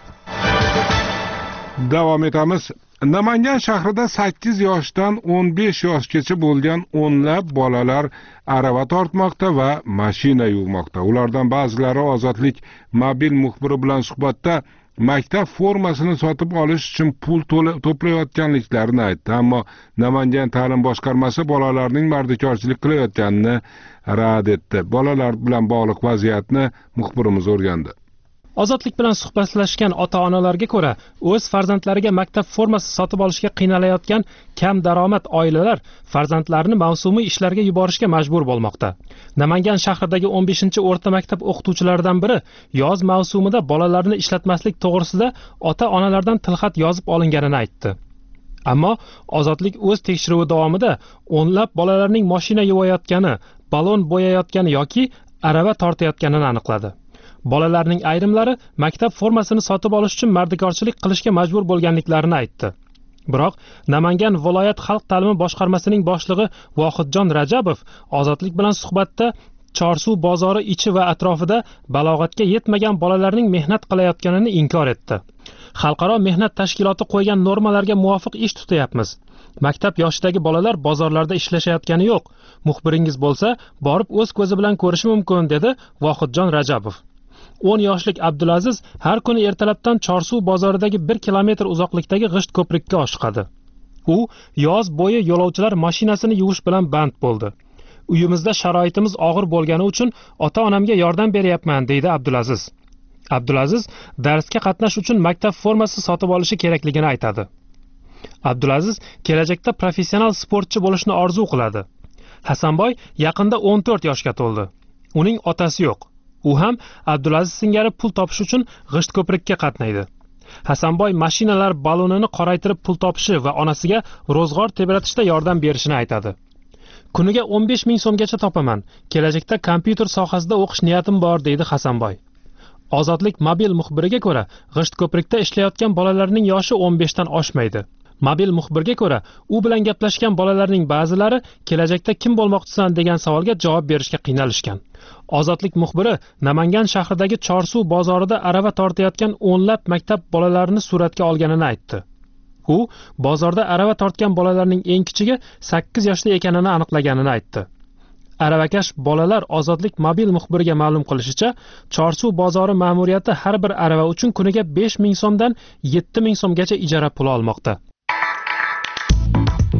Davom etamiz. Namangan shahrida sakkiz yoshdan o'n besh yoshgacha bo'lgan o'nlab bolalar arava tortmoqda va mashina yuvmoqda. Ulardan ba'zilari Ozodlik mobil muxbiri bilan suhbatda maktab formasini sotib olish uchun pul to'playotganliklarini aytdi. Ammo Namangan ta'lim boshqarmasi bolalarning mardikorchilik qilayotganini rad etdi. Bolalar bilan bog'liq vaziyatni muxbirimiz o'rgandi. Ozodlik bilan suhbatlashgan ota-onalarga ko'ra, o'z farzandlariga maktab formasi sotib olishga qiynalayotgan kam daromad oilalar farzandlarini mavsumiy ishlarga yuborishga majbur bo'lmoqda. Namangan shahridagi o'n beshinchi o'rta maktab o'qituvchilaridan biri yoz mavsumida bolalarni ishlatmaslik to'g'risida ota-onalardan tilxat yozib olinganini aytdi. Ammo Ozodlik o'z tekshiruvi davomida o'nlab bolalarning mashina yuvayotgani, balon bo'yayotgani yoki arava tortayotganini aniqladi. Bolalarning ayrimlari maktab formasini sotib olish uchun mardikorchilik qilishga majbur bo'lganliklarini aytdi. Biroq Namangan viloyat xalq ta'limi boshqarmasining boshlig'i Vohidjon Rajabov Ozodlik bilan suhbatda Chorsuv bozori ichi va atrofida balog'atga yetmagan bolalarning mehnat qilayotganini inkor etdi. Xalqaro mehnat tashkiloti qo'ygan normalarga muvofiq ish tutyapmiz. Maktab yoshidagi bolalar bozorlarda ishlashayotgani yo'q. Muxbiringiz bo'lsa, borib o'z ko'zi bilan ko'rishi mumkin, dedi Vohidjon Rajabov. o'n yoshlik Abdulaziz har kuni ertalabdan Chorsuv bozoridagi bir kilometr uzoqlikdagi g'isht ko'prikka oshiqadi. U yoz bo'yi yo'lovchilar mashinasini yuvish bilan band bo'ldi. Uyimizda sharoitimiz og'ir bo'lgani uchun ota-onamga yordam beryapman, deydi Abdulaziz. Abdulaziz darsga qatnash uchun maktab formasi sotib olishi kerakligini aytadi. Abdulaziz kelajakda professional sportchi bo'lishni orzu qiladi. Hasanboy yaqinda o'n to'rt yoshga to'ldi. Uning otasi yo'q. U ham Abdulaziz singari pul topish uchun g'isht ko'prikka qatnaydi. Hasanboy mashinalar balonini qoraytirib pul topishi va onasiga ro'zg'or tebratishda yordam berishini aytadi. Kuniga o'n besh ming so'mgacha topaman. Kelajakda kompyuter sohasida o'qish niyatim bor, deydi Hasanboy. Ozodlik mobil muxbiriga ko'ra, g'isht ko'prikda ishlayotgan bolalarning yoshi o'n beshdan oshmaydi. Mobil muxbirga ko'ra, u bilan gaplashgan bolalarning ba'zilari kelajakda kim bo'lmoqchisan degan savolga javob berishga qiynalishgan. Ozodlik muxbiri Namangan shahridagi Chorsuv bozorida arava tortayotgan o'nlab maktab bolalarini suratga olganini aytdi. U bozorda arava tortgan bolalarning eng kichigi sakkiz yoshli ekanini aniqlaganini aytdi. Aravakash bolalar Ozodlik mobil muxbiriga ma'lum qilishicha, Chorsuv bozori ma'muriyati har bir arava uchun kuniga besh ming so'mdan yetti ming so'mgacha ijara puli olmoqda.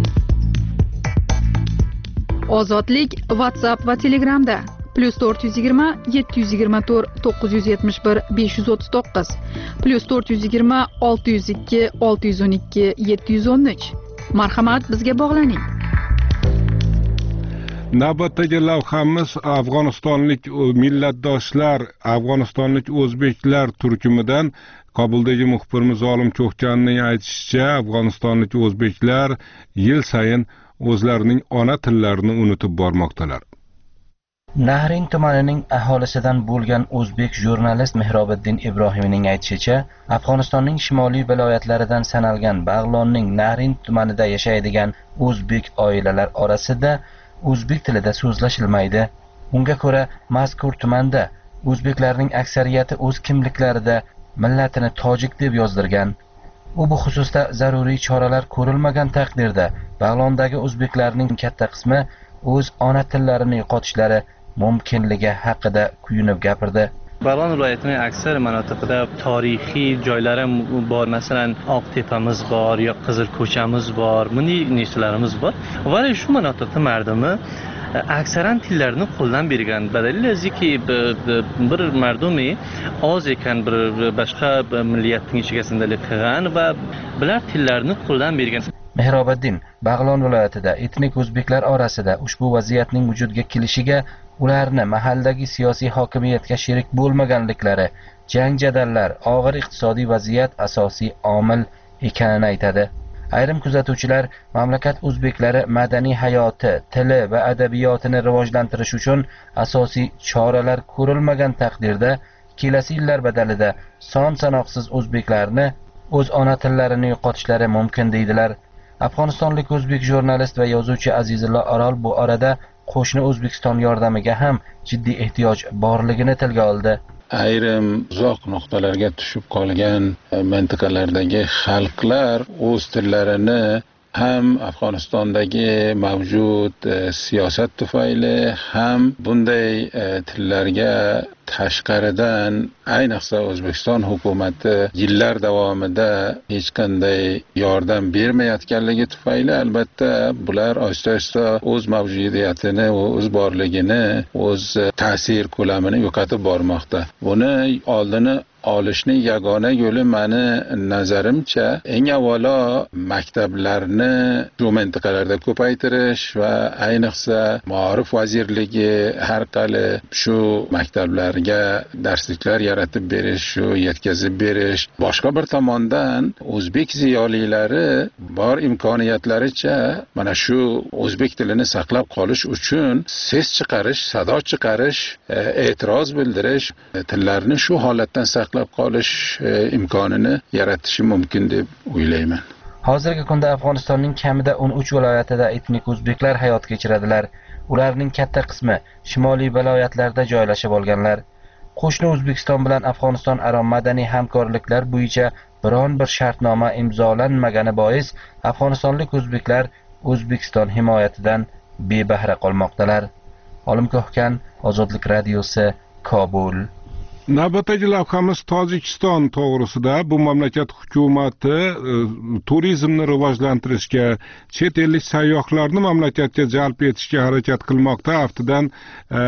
Ozodlik WhatsApp va Telegramda plus to'rt yuz yigirma yetti yuz yigirma to'rt to'qqiz yuz yetmish bir besh yuz o'ttiz to'qqiz plus to'rt yuz yigirma olti yuz ikki olti yuz o'n ikki yetti yuz o'n uch. Marhamat, bizga bog'laning. Navbatdagi lavhamiz Afg'onistonlik millatdoshlar, Afg'onistonlik o'zbeklar turkumidan. Kobuldagi muxbirimiz Olim Cho'xchanning aytishicha, Afg'onistonlik o'zbeklar yil sayin o'zlarining ona tillarini unutib bormoqdalar. Nahrin tumanining aholisidan bo'lgan o'zbek jurnalist Mehrobiddin Ibrohimning aytishicha, Afg'onistonning shimoliy viloyatlaridan sanalgan Bag'lonning Nahrin tumanida yashaydigan o'zbek oilalar orasida o'zbek tilida so'zlashilmaydi. Unga ko'ra, mazkur tumanda o'zbeklarning aksariyati o'z kimliklarida millatini tojik deb yozdirgan. U bu xususda zaruriy choralar ko'rilmagan taqdirda Bag'londagi o'zbeklarning katta qismi o'z ona tillarini yo'qotishlari mumkinligi haqida kuyunib gapirdi. Bag'lon viloyatining aksar manotiqida tarixiy joylari bor, masalan Oqtepamiz bor, yo Qizil ko'chamiz bor, bunday nishlarimiz bor. Va shu manotiqda mardumi aksaran tillarni qo'ldan bergan. Badalaziki bir mardumi oz ekan, bir boshqa millatning ichigasindalik qilgan va bular tillarni qo'ldan bergan. Mehrobiddin Bag'lon viloyatida etnik o'zbeklar orasida ushbu vaziyatning vujudga kelishiga ularni mahalldagi siyosiy hokimiyatga sherik bo'lmaganliklari, jang-jadallar, og'ir iqtisodiy vaziyat asosiy omil ekanini aytadi. Ayrim kuzatuvchilar mamlakat o'zbeklari madaniy hayoti, tili va adabiyotini rivojlantirish uchun asosiy choralar ko'rilmagan taqdirda kelasi yillar badalida son sanoqsiz o'zbeklarni o'z ona tillarini yo'qotishlari mumkin deydilar. Afg'onistonlik o'zbek jurnalist va yozuvchi Azizullo Orol bu orada qo'shni O'zbekiston yordamiga ham jiddiy ehtiyoj borligini tilga oldi. Ayrim uzoq nuqtalarga tushib qolgan mintaqalardagi xalqlar o'z tillarini ham Afg'onistondagi mavjud siyosat tufayli ham bunday tillarga tashqaridan, ayniqsa O'zbekiston hukumati yillar davomida hech qanday yordam bermayotganligi tufayli albatta bular oysta-oysta o'z mavjudiyatini, o'z borligini, o'z ta'sir ko'lamini yo'qotib bormoqda. Buni oldini olishning yagona yo'li meni nazarimcha eng avvalo maktablarni shu mintaqalarda ko'paytirish va ayniqsa Ma'rif vazirligi har qali shu maktablarga darsliklar yaratib berish, shu yetkazib berish. Boshqa bir tomondan o'zbek ziyolilari bor imkoniyatlaricha mana shu o'zbek tilini saqlab qolish uchun ses chiqarish, sado chiqarish, e'tiroz bildirish, tillarni shu holatdan saqlab qolish imkonini yaratishi mumkin deb o'ylayman. Hozirgi kunda Afg'onistonning kamida o'n uch viloyatida etnik o'zbeklar hayot kechiradilar. Ularning katta qismi shimoliy viloyatlarda joylashib olganlar. Qo'shni O'zbekiston bilan Afg'oniston aro madaniy hamkorliklar bo'yicha biron bir shartnoma imzolanmagani bois afg'onistonlik o'zbeklar O'zbekiston himoyatidan bebahra qolmoqdalar. Olim Ko'hkan, Ozodlik radiosi, Kobul. Navbatdagi lavhamiz Tojikiston to'g'risida. Bu mamlakat hukumati e, turizmni rivojlantirishga, chet ellik sayyohlarni mamlakatga jalb etishga harakat qilmoqda. Aftidan e,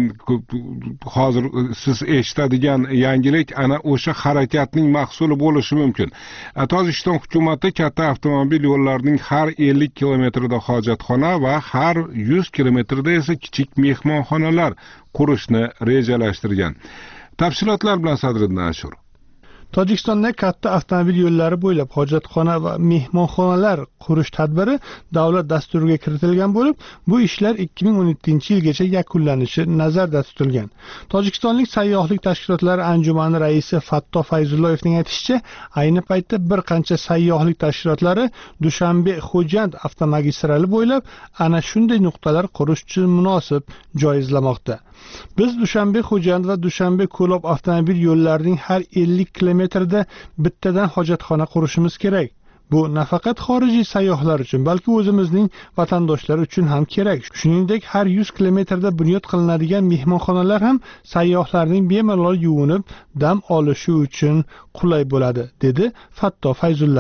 hozir siz eshitadigan yangilik ana o'sha harakatning mahsuli bo'lishi mumkin. E, Tojikiston hukumati katta avtomobil yo'llarining har ellik kilometrida hojatxona va har yuz kilometrda esa kichik mehmonxonalar qurishni rejalashtirgan. Tafsilotlar bilan Sadriddin Ashur. Tojikistonda katta avtomobil yo'llari bo'ylab hojatxona va mehmonxonalar qurish tadbiri davlat dasturiga kiritilgan bo'lib, bu ishlar ikki ming o'n yettinchi yilgacha yakunlanishi nazarda tutilgan. Tojikistonlik sayyohlik tashkilotlari anjumani raisi Fatto Fayzulloyevning aytishicha, ayni paytda bir qancha sayyohlik tashkilotlari Dushanbe-Xo'jand avtomagistrali bo'ylab ana shunday nuqtalar qurish uchun munosib joy izlamoqda. Biz Dushanbe-Xo'jand va Dushanbe-Ko'lob avtomobil yo'llarining har ellik kilometrda bittadan hojatxona qurishimiz kerak. Bu nafaqat xorijiy sayyohlar uchun, balki o'zimizning vatandoshlar uchun ham kerak. Shuningdek, har yuz kilometrda bunyod qilinadigan mehmonxonalar ham sayyohlarning bemalol yuvinib, dam olishi uchun qulay bo'ladi, dedi Fatto Fayzullayev.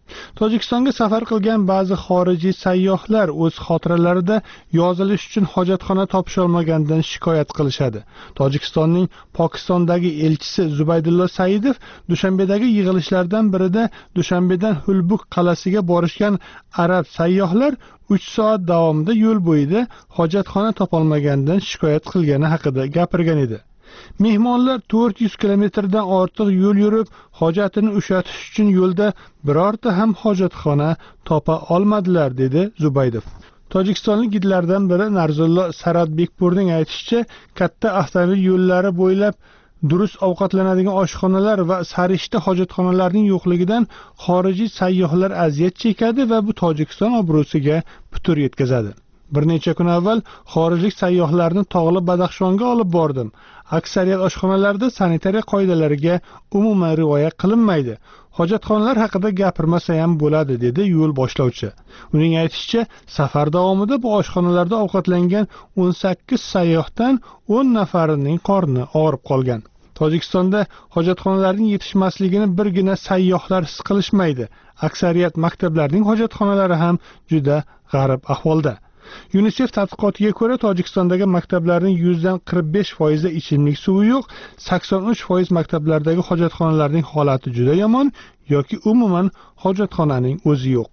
Tojikistonga safar qilgan ba'zi xorijiy sayyohlar o'z xotiralarida yozilish uchun hojatxona topisholmaganidan shikoyat qilishadi. Tojikistonning Pokistondagi elchisi Zubaydullo Saidov Dushanbedagi yig'ilishlardan birida Dushanbedan Hulbuk qal'asiga borishgan arab sayyohlar uch soat davomida yo'l bo'yida hojatxona topolmaganidan shikoyat qilgani haqida gapirgan edi. Mehmonlar to'rt yuz kilometrdan ortiq yo'l yurib, hojatini ushatish uchun yo'lda birorta ham hojatxona topa olmadilar, dedi Zubaydov. Tojikistonlik gidlardan biri Narzullo Saradbekpurning aytishicha, katta avtomobil yo'llari bo'ylab durust ovqatlanadigan oshxonalar va sarishta hojatxonalarning yo'qligidan xorijiy sayyohlar aziyat chekadi va bu Tojikiston obro'siga putur yetkazadi. Bir necha kun avval xorijlik sayyohlarni tog'li Badaxshonga olib bordim. Aksariyat oshxonalarda sanitariya qoidalariga umuman rioya qilinmaydi. Hojatxonalar haqida gapirmasa ham bo'ladi, dedi yo'l boshlovchi. Uning aytishicha, safar davomida bu oshxonalarda ovqatlangan o'n sakkiz sayyohdan o'n nafarining qorni og'rib qolgan. Tojikistonda hojatxonalarning yetishmasligini birgina sayyohlar his qilishmaydi. Aksariyat maktablarning hojatxonalari ham juda g'arib ahvolda. UNICEF tadqiqotiga ko'ra, Tojikistondagi maktablarning yuzdan qirq besh foizi ichimlik suvi yo'q, sakson uch foiz maktablardagi hojatxonalarning holati juda yomon yoki umuman hojatxonaning o'zi yo'q.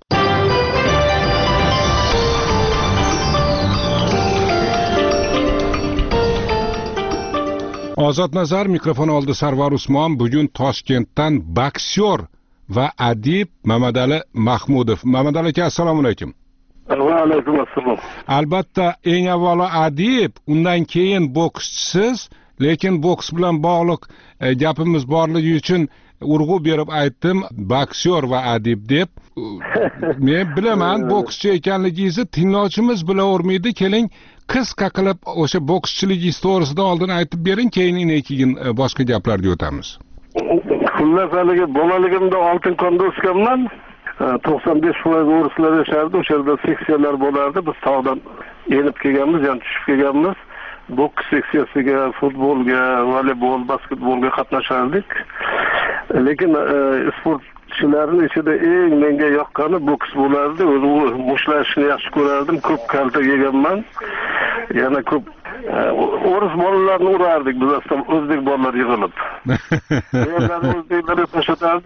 Ozod Nazar mikrofon oldi. Sarvar Usmon bugun Toshkentdan boksyor va adib Mamadali Mahmudov. Mamadali aka, assalomu alaykum. Va alaykum assalom. Albatta, eng avvalo adib, undan keyin bokschisiz, lekin boks bilan bog'liq e, gapimiz borligi uchun urg'u berib aytdim, boksyor va adib deb. Men bilaman, bokschi ekanligingizni tinglovchimiz bilavermaydi. Keling, qisqa qilib o'sha bokschilingiz to'g'risida oldin aytib bering, keyin keyin boshqa gaplarga o'tamiz. Xullas, haligi bolaligimda Oltin konda o'sganman. to'qson besh foiz o'rislar yashardi. O'sha yerda seksiyalar bo'lardi. Biz tog'dan enib kelganmiz, ya'ni tushib kelganmiz. Boks seksiyasiga, futbolga, voleybol, basketbolga qatnashardik. Lekin e, sportchilarning ichida eng menga yoqqani boks bo'lardi. O'zi mushlashni yaxshi ko'rardim. Ko'p kalta yeganman. Yana ko'p o'ris bolalarni urardik biz, aslida o'zbek bolalar yig'ilib. Yerlarni o'zbeklarga tashatardik,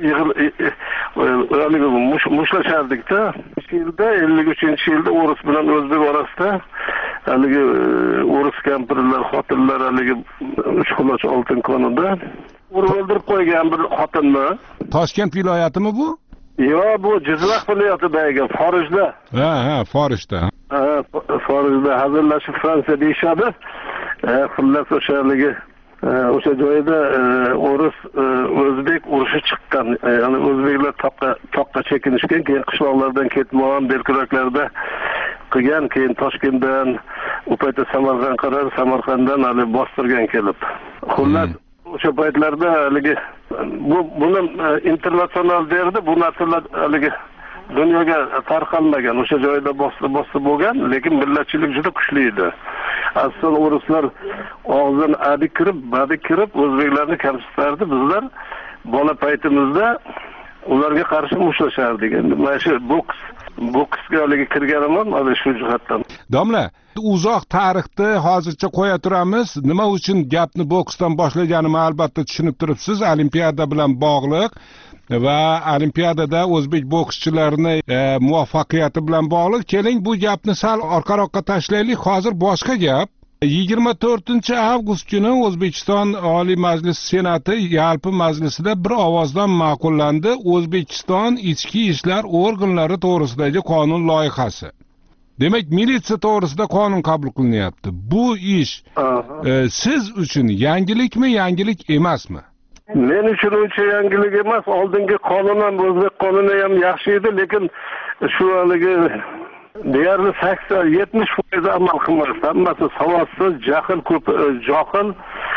yig'ilib mushlashardik-da. Yilda ellik uchinchi yilda o'ris bilan o'zbek orasida haligi o'ris kampirlar, xotinlar haligi uch quloch Oltin konida urib o'ldirib qo'ygan bir xotinni. Toshkent viloyatimi bu? Yo'q, bu Jizzax viloyatidagi Forijda. Ha, ha, Forijda. Ha, Forijda hazillashib Fransiya deyishadi. Xullas o'shaligi o'sha joyda o'ris o'zbek urushi chiqqan. Ya'ni o'zbeklar toqqa toqqa chekinishgan, keyin qishloqlardan ketmoq, belkuraklarda qilgan, keyin Toshkentdan, u paytda Samarqand qarar, Samarqanddan hali bostirgan kelib. Xullas o'sha paytlarda haligi bu buni internasional derdi, bu narsalar haligi dunyoga tarqalmagan, o'sha joyda bosib bosib bo'lgan, lekin millatchilik juda kuchli edi. Asl o'rislar og'zdan adik kirib, badik kirib o'zbeklarni kamsitardi. Bizlar bola paytimizda ularga qarshi mushlashardik. Endi mana shu boks boksga haligi kirganman, mana shu jihatdan. Domla, uzoq tarixni hozircha qo'ya turamiz. Nima uchun gapni boksdan boshlaganimni albatta tushunib turibsiz. Olimpiada bilan bog'liq va olimpiadada o'zbek bokschilarini e, muvaffaqiyati bilan bog'liq. Keling, bu gapni sal orqaroqqa tashlaylik. Hozir boshqa gap. yigirma to'rtinchi avgust kuni O'zbekiston Oliy Majlis Senati yalpi majlisida bir ovozdan ma'qullandi O'zbekiston ichki ishlar organlari to'g'risidagi qonun loyihasi. Demak, militsiya to'g'risida qonun qabul qilinyapti. Bu ish e, siz uchun yangilikmi, yangilik emasmi? Men uchun uncha yangilik emas. Oldingi qonun ham, o'zbek qonuni ham yaxshi edi, lekin shu haligi deyarli sakson yetmish foiz amal qilmasdi. Hammasi savodsiz, jahl ko'p, johil.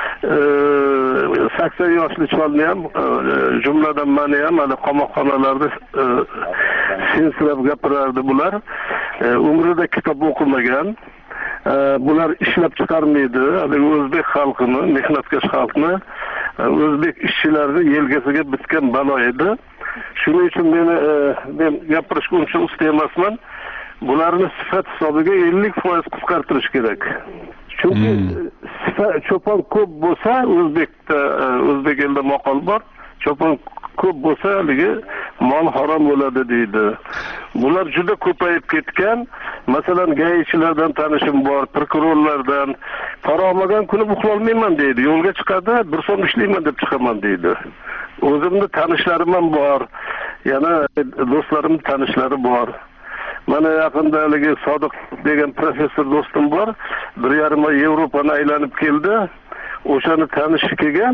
sakson yoshli cholni ham, jumladan meni ham hali qamoqxonalarda sensirab gapirardi bular. Umrida kitob o'qimagan. Bular ishlab chiqarmaydi. O'zbek xalqini, mehnatkash xalqni, o'zbek ishchilarini yelkasiga bitgan balo edi. shuning uchun meni men gapirishga uncha usta emasman. Bularni sifat hisobiga ellik foiz qisqartirish kerak. Chunki sifat cho'pon ko'p bo'lsa, o'zbekda o'zbek elda maqol bor, cho'pon ko'p bo'lsa haligi mol harom bo'ladi deydi. Bular juda ko'payib ketgan. Masalan, gaychilardan tanishim bor, prokurorlardan pora olmagan kuni uxlay olmayman deydi. Yo'lga chiqadi, bir so'm ishlayman deb chiqaman deydi. O'zimni tanishlarim ham bor. Yana do'stlarim tanishlari bor. Mana yaqinda haligi Sodiq degan professor do'stim bor. bir yarim oy Yevropani aylanib keldi. O'shani tanishi kelgan,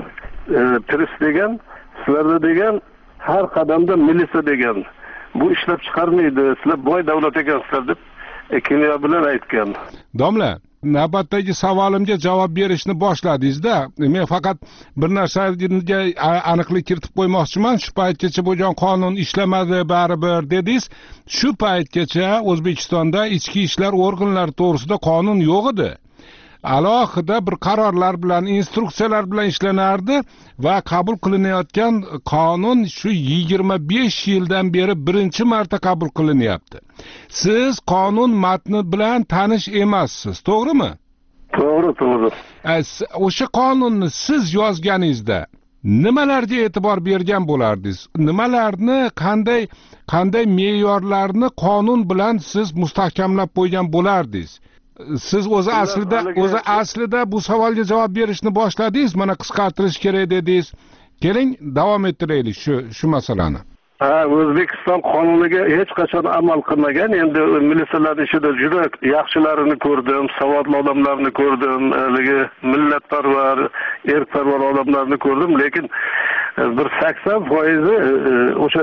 Pris degan, sizlarda degan har qadamda milisa degan. Bu ishlab chiqarmaydi, sizlar boy davlat ekansizlar deb kimyo bilan aytgan. Domla, navbatdagi savolimga javob berishni boshladingiz-da. Men faqat bir narsaga aniqlik kiritib qo'ymoqchiman. Shu paytgacha bo'lgan qonun ishlamadi baribir dedingiz. Shu paytgacha O'zbekistonda ichki ishlar organlari to'g'risida qonun yo'q edi. Alohida bir qarorlar bilan, instruksiyalar bilan ishlanardi va qabul qilinayotgan qonun shu yigirma besh yildan beri birinchi marta qabul qilinyapti. Siz qonun matni bilan tanish emassiz, to'g'rimi? To'g'ri, to'g'ri. O'sha qonunni siz yozganingizda nimalarga e'tibor bergan bo'lardingiz? Nimalarni, qanday qanday me'yorlarni qonun bilan siz mustahkamlab qo'ygan bo'lardingiz? Siz o'zi aslida o'zi aslida bu savolga javob berishni boshladingiz, mana qisqartirish kerak dedingiz. Keling, davom ettiraylik shu shu masalani. Ha, O'zbekiston qonuniga hech qachon amal qilmagan. Endi militsiyalar ichida juda yaxshilarini ko'rdim, savodli odamlarni ko'rdim, haligi millatparvar, erkparvar odamlarni ko'rdim, lekin bir sakson foiz o'sha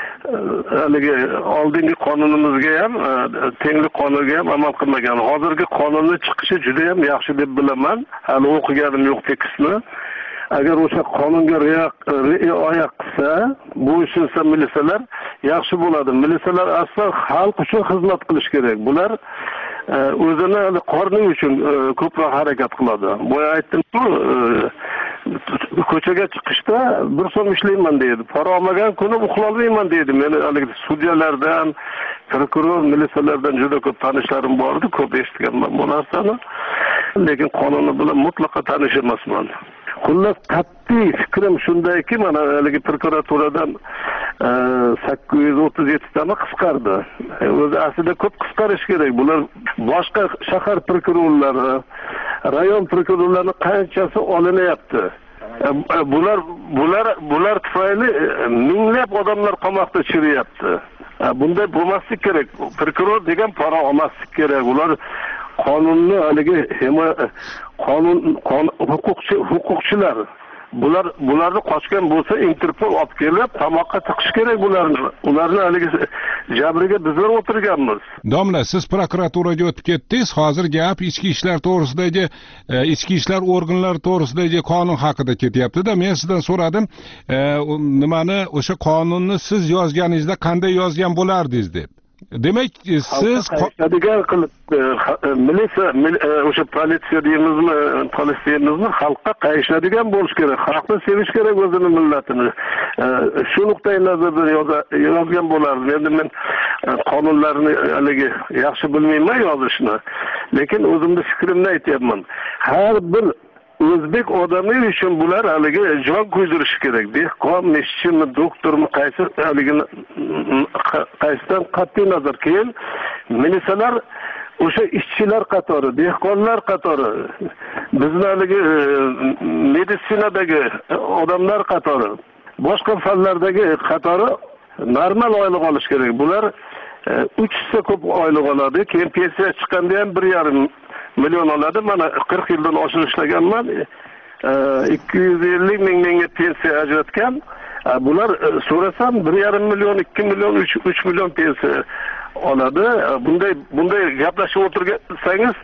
haligi oldingi qonunimizga ham, tenglik qonuniga ham amal qilmagan. Hozirgi qonunning chiqishi juda ham yaxshi deb bilaman. Hali o'qiganim yo'q tekstni. Agar o'sha qonunga rioya qilsa, bo'ysunsa militsiyalar yaxshi bo'ladi. Militsiyalar aslan xalq uchun xizmat qilish kerak. Bular o'zini qorni uchun ko'proq harakat qiladi. Boya aytdim-ku, ko'chaga chiqishda bir so'm ishlayman deydi. Pora olmagan kuni uxlay olmayman deydi. Meni haligi sudyalardan, prokuror, militsiyalardan juda ko'p tanishlarim bordi, ko'p eshitganman bu narsani. Lekin qonuni bilan mutlaqo tanish emasman. Xullas, qat'iy fikrim shundayki, mana haligi prokuraturadan sakkiz yuz o'ttiz yetti tani qisqardi. O'zi aslida ko'p qisqarish kerak. Bular boshqa shahar prokurorlari, rayon prokurorlari qanchasi olinyapti. Bular bular bular tufayli minglab odamlar qamoqda chiryapti. Bunday bo'lmaslik kerak. Prokuror degan pora olmaslik kerak. Ular qonunni haligi qonun huquqchi huquqchilar bular bularni qochgan bo'lsa Interpol olib kelib qamoqqa tiqish kerak bularni. Ularni haligi jabriga bizlar o'tirganmiz. Domla, siz prokuraturaga o'tib ketdingiz. Hozir gap ichki ishlar to'g'risidagi, ichki ishlar organlari to'g'risidagi qonun haqida ketyapti-da. Men sizdan so'radim, nimani o'sha qonunni siz yozganingizda qanday yozgan bo'lardingiz deb. Demak, siz qaytadigan qilib militsiya o'sha politsiya deymizmi, politsiyamizni xalqqa qaytadigan bo'lish kerak. Xalqni sevish kerak o'zini millatini. Shu nuqtai nazardan yozgan bo'lardim. Endi men qonunlarni haligi yaxshi bilmayman yozishni. Lekin o'zimni fikrimni aytyapman. Har bir o'zbek odami uchun bular haligi jon qo'ydirish kerak. Dehqon, ishchimi, doktormi, qaysi haligini qaysidan qat'iy nazar. Keyin militsiyalar o'sha ishchilar qatori, dehqonlar qatori, bizni haligi meditsinadagi odamlar qatori, boshqa fanlardagi qatori normal oylik olish kerak. Bular uch hissa ko'p oylik oladi. Keyin pensiya chiqqanda ham bir yarim million oladi. Mana qirq yildan oshib ishlaganman. ikki yuz ellik ming menga pensiya ajratgan. Bular so'rasam bir yarim million, ikki million, uch million pensiya oladi. Bunday bunday gaplashib o'tirsangiz,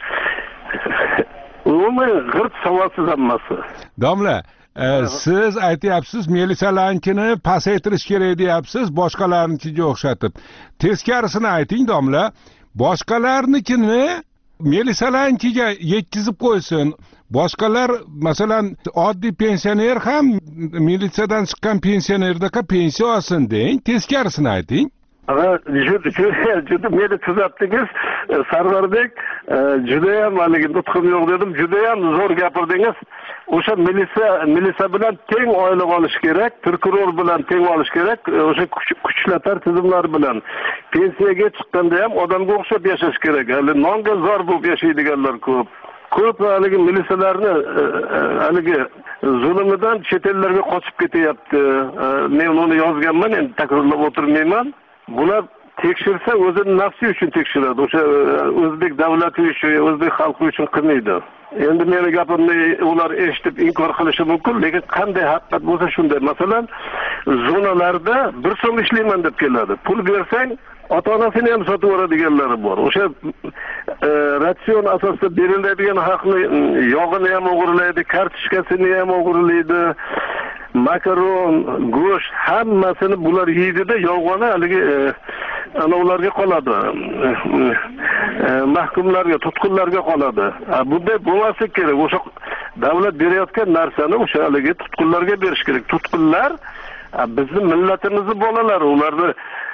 umuman g'irt savodsiz hammasi. Domla, siz aytyapsiz, militsiyalarnikini pasaytirish kerak deyapsiz, boshqalarnikiga o'xshatib. Teskarisini ayting, domla. Boshqalarnikini milisalankiga yetkazib qo'ysin. Boshqalar masalan oddiy pensioner ham militsiyadan chiqqan pensionerdaqa pensiya olsin deng, teskarisini ayting. Ha, juda meni tuzatdingiz, Sarvarbek, judayam haligi nutqim yo'q dedim, judayam zo'r gapirdingiz. O'sha militsiya militsiya bilan teng oylik olish kerak, prokuror bilan teng olish kerak, o'sha kuchlatar tizimlar bilan. Pensiyaga chiqqanda ham odamga o'xshab yashash kerak. Hali nonga zor bo'lib yashaydiganlar ko'p. Ko'p haligi militsiyalarni haligi zulmidan chet ellarga qochib ketyapti. Men uni yozganman, endi takrorlab o'tirmayman. Bular tekshirsa o'zini nafsi uchun tekshiradi. O'sha o'zbek davlati uchun, o'zbek xalqi uchun qilmaydi. Endi meni gapimni ular eshitib inkor qilishi mumkin, lekin qanday haqiqat bo'lsa shunday. Masalan, zonalarda bir so'm ishlayman deb keladi. Pul bersang, ota-onasini ham sotib yuboradiganlari bor. O'sha ratsion asosida beriladigan haqni yog'ini ham o'g'irlaydi, kartochkasini ham o'g'irlaydi. Makaron, go'sht hammasini bular yeydida, yolg'oni haligi ana ularga qoladi. Mahkumlarga, tutqunlarga qoladi. Bunday bo'lmasa kerak. O'sha davlat berayotgan narsani o'sha haligi tutqunlarga berish kerak. Tutqunlar bizning millatimizning bolalari, ularni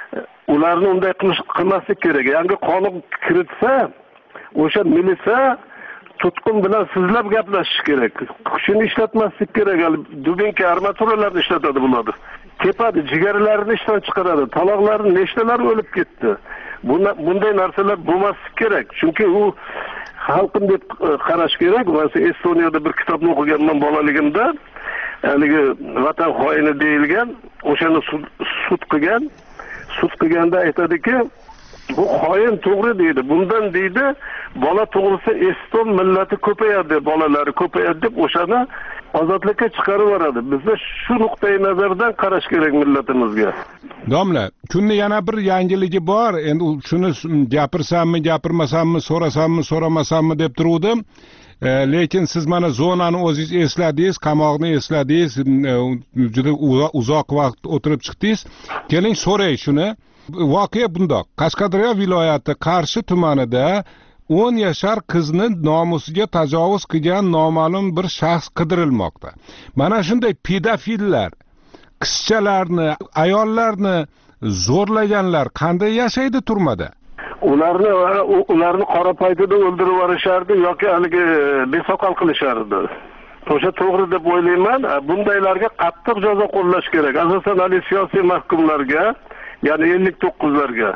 ularni unday qilmaslik kerak. Yangi qonun kiritsa, o'sha militsiya tutqun bilan sizlab gaplashish kerak. Kuchini ishlatmaslik kerak. Dubinka armaturalarni ishlatadi bular. Tepadi, jigarlarini ishdan chiqaradi. Taloqlarni nechtalar o'lib ketdi. Bunday narsalar bo'lmaslik kerak. Chunki u xalqim deb qarash kerak. Men Estoniyada bir kitobni o'qiganman bolaligimda. Haligi vatan xoini deyilgan, o'shani sud qilgan. Sud qilganda aytadiki, bu xoin to'g'ri deydi. Bundan deydi, bola to'g'risi Eston millati ko'payadi, bolalari ko'payadi deb o'shani ozodlikka chiqarib yuboradi. Bizda shu nuqtai nazardan qarash kerak millatimizga. Domla, kunni yana bir yangiligi bor. Endi shuni gapirsammi, gapirmasammi, so'rasammi, so'ramasammi deb turuvdim. E, lekin siz mana zonani o'zingiz esladingiz, qamoqni esladingiz, e, juda uzoq vaqt o'tirib chiqdingiz. Keling so'ray shuni. Voqea bundoq. Qashqadaryo viloyati Qarshi tumanida o'n yashar qizni nomusiga tajovuz qilgan noma'lum bir shaxs qidirilmoqda. Mana shunday pedofillar, qizchalarni, ayollarni zo'rlaganlar qanday yashaydi turmada? Ularni ularni qora paytida o'ldirib yuborishardi yoki haligi besoqol qilishardi. O'sha to'g'ri deb o'ylayman. Bundaylarga qattiq jazo qo'llash kerak. Asosan hali siyosiy mahkumlarga, ya'ni ellik to'qqizlarga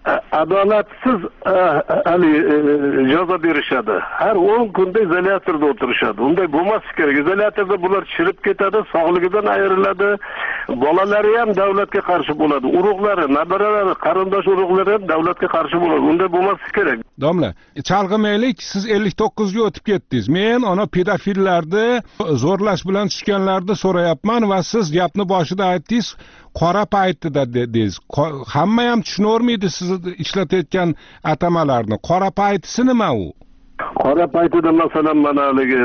adolatsiz hali jazo berishadi. Har o'n kunda izolyatorda o'tirishadi. Unday bo'lmasi kerak. Izolyatorda bular chirib ketadi, sog'ligidan ayriladi. Bolalari ham davlatga qarshi bo'ladi. Urug'lari, nabaralari, qarindosh urug'lari ham davlatga qarshi bo'ladi. Unday bo'lmasi kerak. Domla, chalg'imaylik, siz ellik to'qqizga o'tib ketdingiz. Men ona pedofillarni zo'rlash bilan tushganlarni so'rayapman va siz gapni boshida aytdingiz, qora paytida dedingiz. Hamma ham tushunavermaydi siz ishlatayotgan atamalarni. Qora paytisi nima u? Qora paytida masalan mana haligi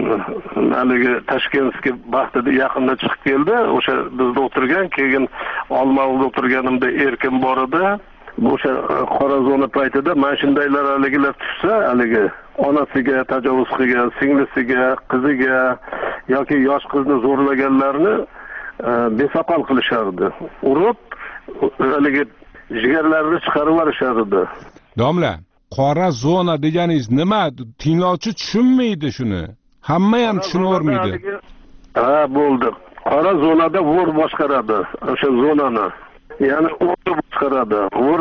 haligi Tashkentga vaqtida yaqinda chiqib keldi. O'sha bizda o'tirgan, keyin Olmaliqda o'tirganimda erkin bor edi. O'sha qora zona paytida mana shundaylar haligilar tushsa, haligi onasiga tajovuz qilgan, singlisiga, qiziga yoki yosh qizni zo'rlaganlarni besoqol qilishardi. Urib, haligi jigarlarini chiqarib yuborishardi. Domla, qora zona deganingiz nima? Tinglovchi tushunmaydi shuni. Hamma ham tushunavermaydi. Ha, bo'ldi. Qora zonada vo'r boshqaradi o'sha zonani. Ya'ni o'g'ri boshqaradi. Vo'r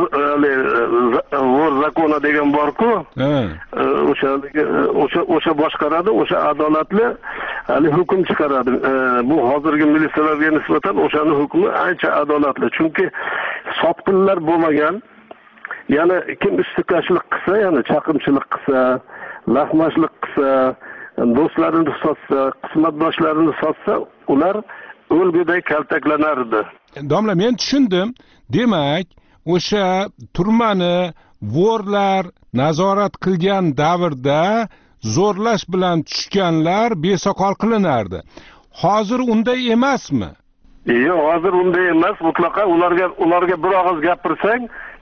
vo'r zakona degan bor-ku. O'sha o'sha o'sha boshqaradi, o'sha adolatli hali hukm chiqaradi. Bu hozirgi militsiyalarga nisbatan o'shaning hukmi ancha adolatli. Chunki sotqinlar bo'lmagan, yana kim istikashlik qilsa, ya'ni chaqimchilik qilsa, laqmashlik qilsa, do'stlarini sotsa, qismatdoshlarini sotsa, ular o'lguday kaltaklanardi. Domla, men tushundim. Demak, o'sha turmani vo'rlar nazorat qilgan davrda zo'rlash bilan tushganlar besoqol qilinardi. Hozir unday emasmi? Yo'q, hozir unday emas. Mutlaqo ularga ularga bir og'iz gapirsang,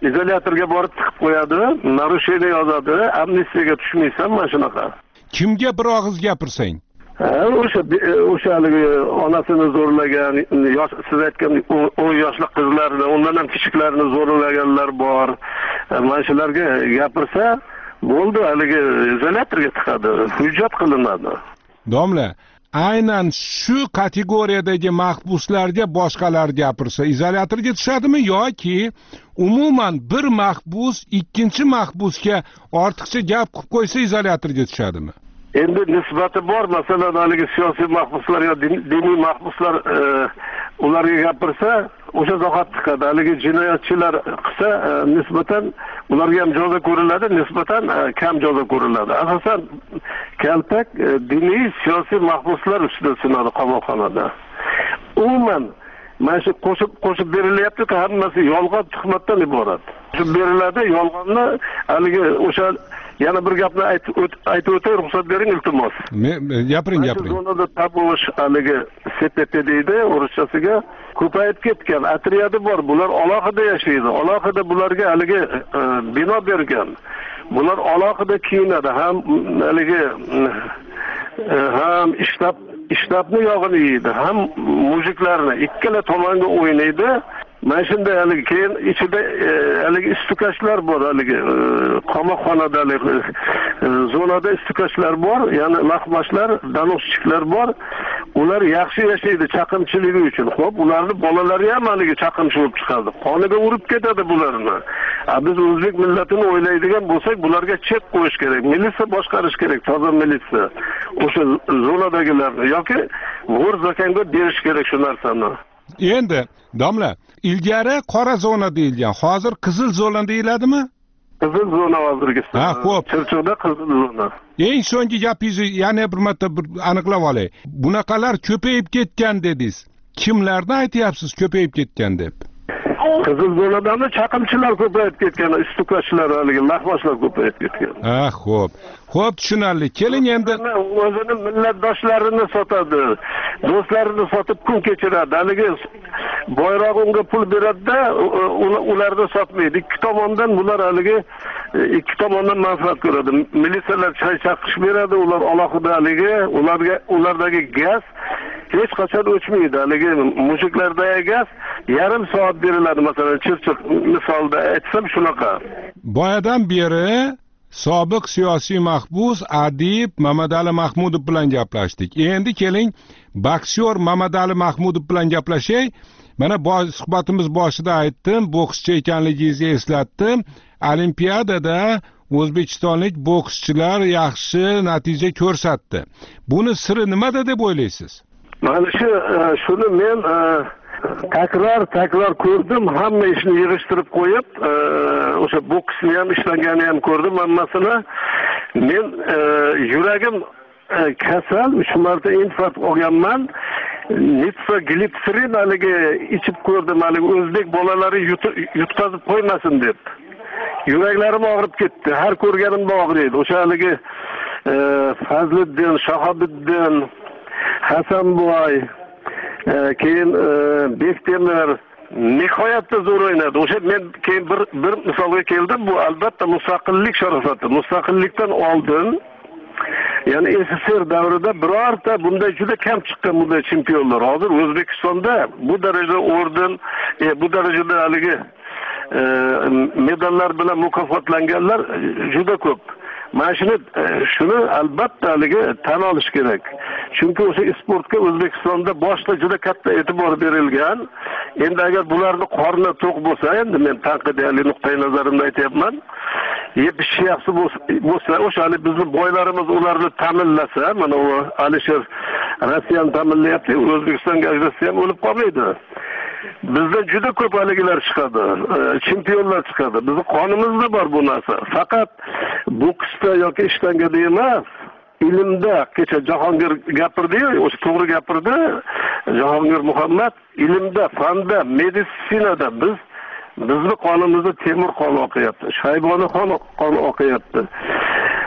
izolyatorga borib tiqib qo'yadi, narushение yozadi, amnistiyaga tushmaysan, mana shunaqa. Kimga bir og'iz gapirsang? O'sha o'sha haligi onasini zo'rlagan, yosh siz aytgan o'n yoshli qizlarni, undan ham kichiklarni zo'rlaganlar bor. Mana shularga gapirsa, bo'ldi, haligi izolyatorga tiqadi, hujjat qilinadi. Domla, aynan shu kategoriyadagi mahbuslarga boshqalar gapirsa izolyatorga tushadimi yoki umuman bir mahbus ikkinchi mahbusga ortiqcha gap qilib qo'ysa izolyatorga tushadimi? Endi nisbati bor, masalan, haligi siyosiy mahbuslar yo diniy mahbuslar ularga gapirsa, o'sha zohat chiqadi. Haligi jinoyatchilar qilsa, nisbatan ularga ham jazo ko'riladi, nisbatan kam jazo ko'riladi. Asosan kaltak diniy siyosiy mahbuslar ustida sinadi qamoqxonada. Umuman mana shu qo'shib qo'shib berilyapti-ku, hammasi yolg'on, tuhmatdan iborat. Shu beriladi, yolg'onni haligi o'sha yana bir gapni aytib o'tay, ruxsat bering iltimos. Gapiring, gapiring. Zonada tabush haligi C P T deydi, o'rischasiga ko'payib ketgan. Atriyadi bor, bular alohida yashaydi. Alohida bularga haligi bino bergan. Bular alohida kiyinadi, ham haligi ham ishtab ishtabni yog'ini yeydi, ham mujiklarni ikkala tomonga o'ynaydi. Mana shunday haligi keyin ichida haligi istukashlar bor, haligi qamoqxonada haligi zonada istukashlar bor, ya'ni lahmashlar, danoschiliklar bor. Ular yaxshi yashaydi chaqimchiligi uchun. Xo'p, ularning bolalari ham haligi chaqimchi bo'lib chiqadi. Qoniga urib ketadi bularni. Biz o'zbek millatini o'ylaydigan bo'lsak, bularga chek qo'yish kerak. Militsiya boshqarish kerak, toza militsiya. O'sha zonadagilarni yoki g'ur zakanga berish kerak shu narsani. Endi, domla, ilgari qora zona deyilgan, hozir qizil zona deyiladimi? Qizil zona hozirgi. Ha, xo'p. Chirchiqda qizil zona. Eng so'nggi gapingizni yana bir marta aniqlab olay. Bunaqalar ko'payib ketgan dedingiz. Kimlarni aytyapsiz ko'payib ketgan deb? Qizil zonadami chaqimchilar ko'payib ketgan, istukashlar, haligi lahmashlar ko'payib ketgan. Ha, xo'p. Xo'p, tushunarli. Keling endi o'zini millatdoshlarini sotadi, do'stlarini sotib kun kechiradi. Haligi boyroq unga pul beradi-da, ularni sotmaydi. Ikki tomondan bular haligi ikki tomondan manfaat ko'radi. Militsiyalar chay chaqish beradi, ular alohida haligi ularga ulardagi gaz hech qachon o'chmaydi. Haligi mushuklardagi gaz yarim soat beriladi, masalan, Chirchiq misolda aytsam shunaqa. Boyadan beri sobiq siyosiy mahbus adib Mamadali Mahmudov bilan gaplashdik. Endi keling boksyor Mamadali Mahmudov bilan gaplashay. Mana suhbatimiz boshida aytdim, bokschi ekanligingizni eslatdim. Olimpiadada o'zbekistonlik bokschilar yaxshi natija ko'rsatdi. Buni siri nimada deb o'ylaysiz? Mana shu shuni men takror takror ko'rdim, hamma ishni yig'ishtirib qo'yib, o'sha boksni ham ishlanganini ham ko'rdim hammasini. Men yuragim kasal, uch marta infarkt olganman. Nitroglitserin haligi ichib ko'rdim, haligi o'zbek bolalari yutqazib qo'ymasin deb. Yuraklarim og'rib ketdi. Har ko'rganimda og'riydi. O'sha haligi Fazliddin, Shahobiddin, Hasanboy, keyin Bektemir nihoyatda zo'r o'ynadi. O'sha men keyin bir bir misolga keldim. Bu albatta mustaqillik sharofati. Mustaqillikdan oldin, ya'ni S S R davrida birorta bunday juda kam chiqqan bunday chempionlar. Hozir O'zbekistonda bu darajada orden, bu darajada haligi medallar bilan mukofotlanganlar juda ko'p. Mana shuni shuni albatta haligi tan olish kerak. Chunki o'sha sportga O'zbekistonda boshda juda katta e'tibor berilgan. Endi agar bularning qorni to'q bo'lsa, endi men tanqidiy nuqtai nazarimdan aytyapman, yeb ishyaxshi bo'lsa, o'sha bizning boylarimiz ularni ta'minlasa, mana u Alisher Rossiyani ta'minlayapti, O'zbekistonga ajratsa ham o'lib qolmaydi. Bizda juda ko'p haligilar chiqadi, chempionlar chiqadi. Bizning qonimizda bor bu narsa. Faqat boksda yoki ishtangada emas, ilmda kecha Jahongir gapirdi-yu, o'sha to'g'ri gapirdi. Jahongir Muhammad ilmda, fanda, meditsinada biz bizning qonimizda temir qon oqyapti, shayboni qon oqyapti.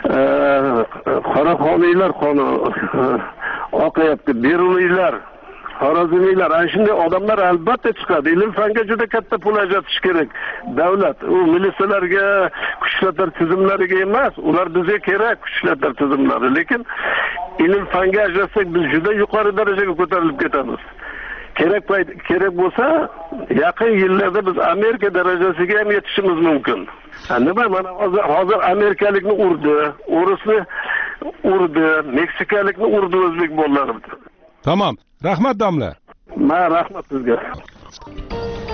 Qoraxoniylar qoni oqyapti, beruniylar xorazmiylar ana shunday odamlar albatta chiqadi. Ilm fanga juda katta pul ajratish kerak davlat. U militsiyalarga, kuch ishlatlar tizimlariga emas, ular bizga kerak kuch ishlatlar tizimlari. Lekin ilm fanga ajratsak biz juda yuqori darajaga ko'tarilib ketamiz. Kerak payt kerak bo'lsa, yaqin yillarda biz Amerika darajasiga ham yetishimiz mumkin. Nima mana hozir hozir amerikalikni urdi, o'risni urdi, meksikalikni urdi o'zbek bolalari. Tamam. Rahmat domla. Ma rahmat sizga.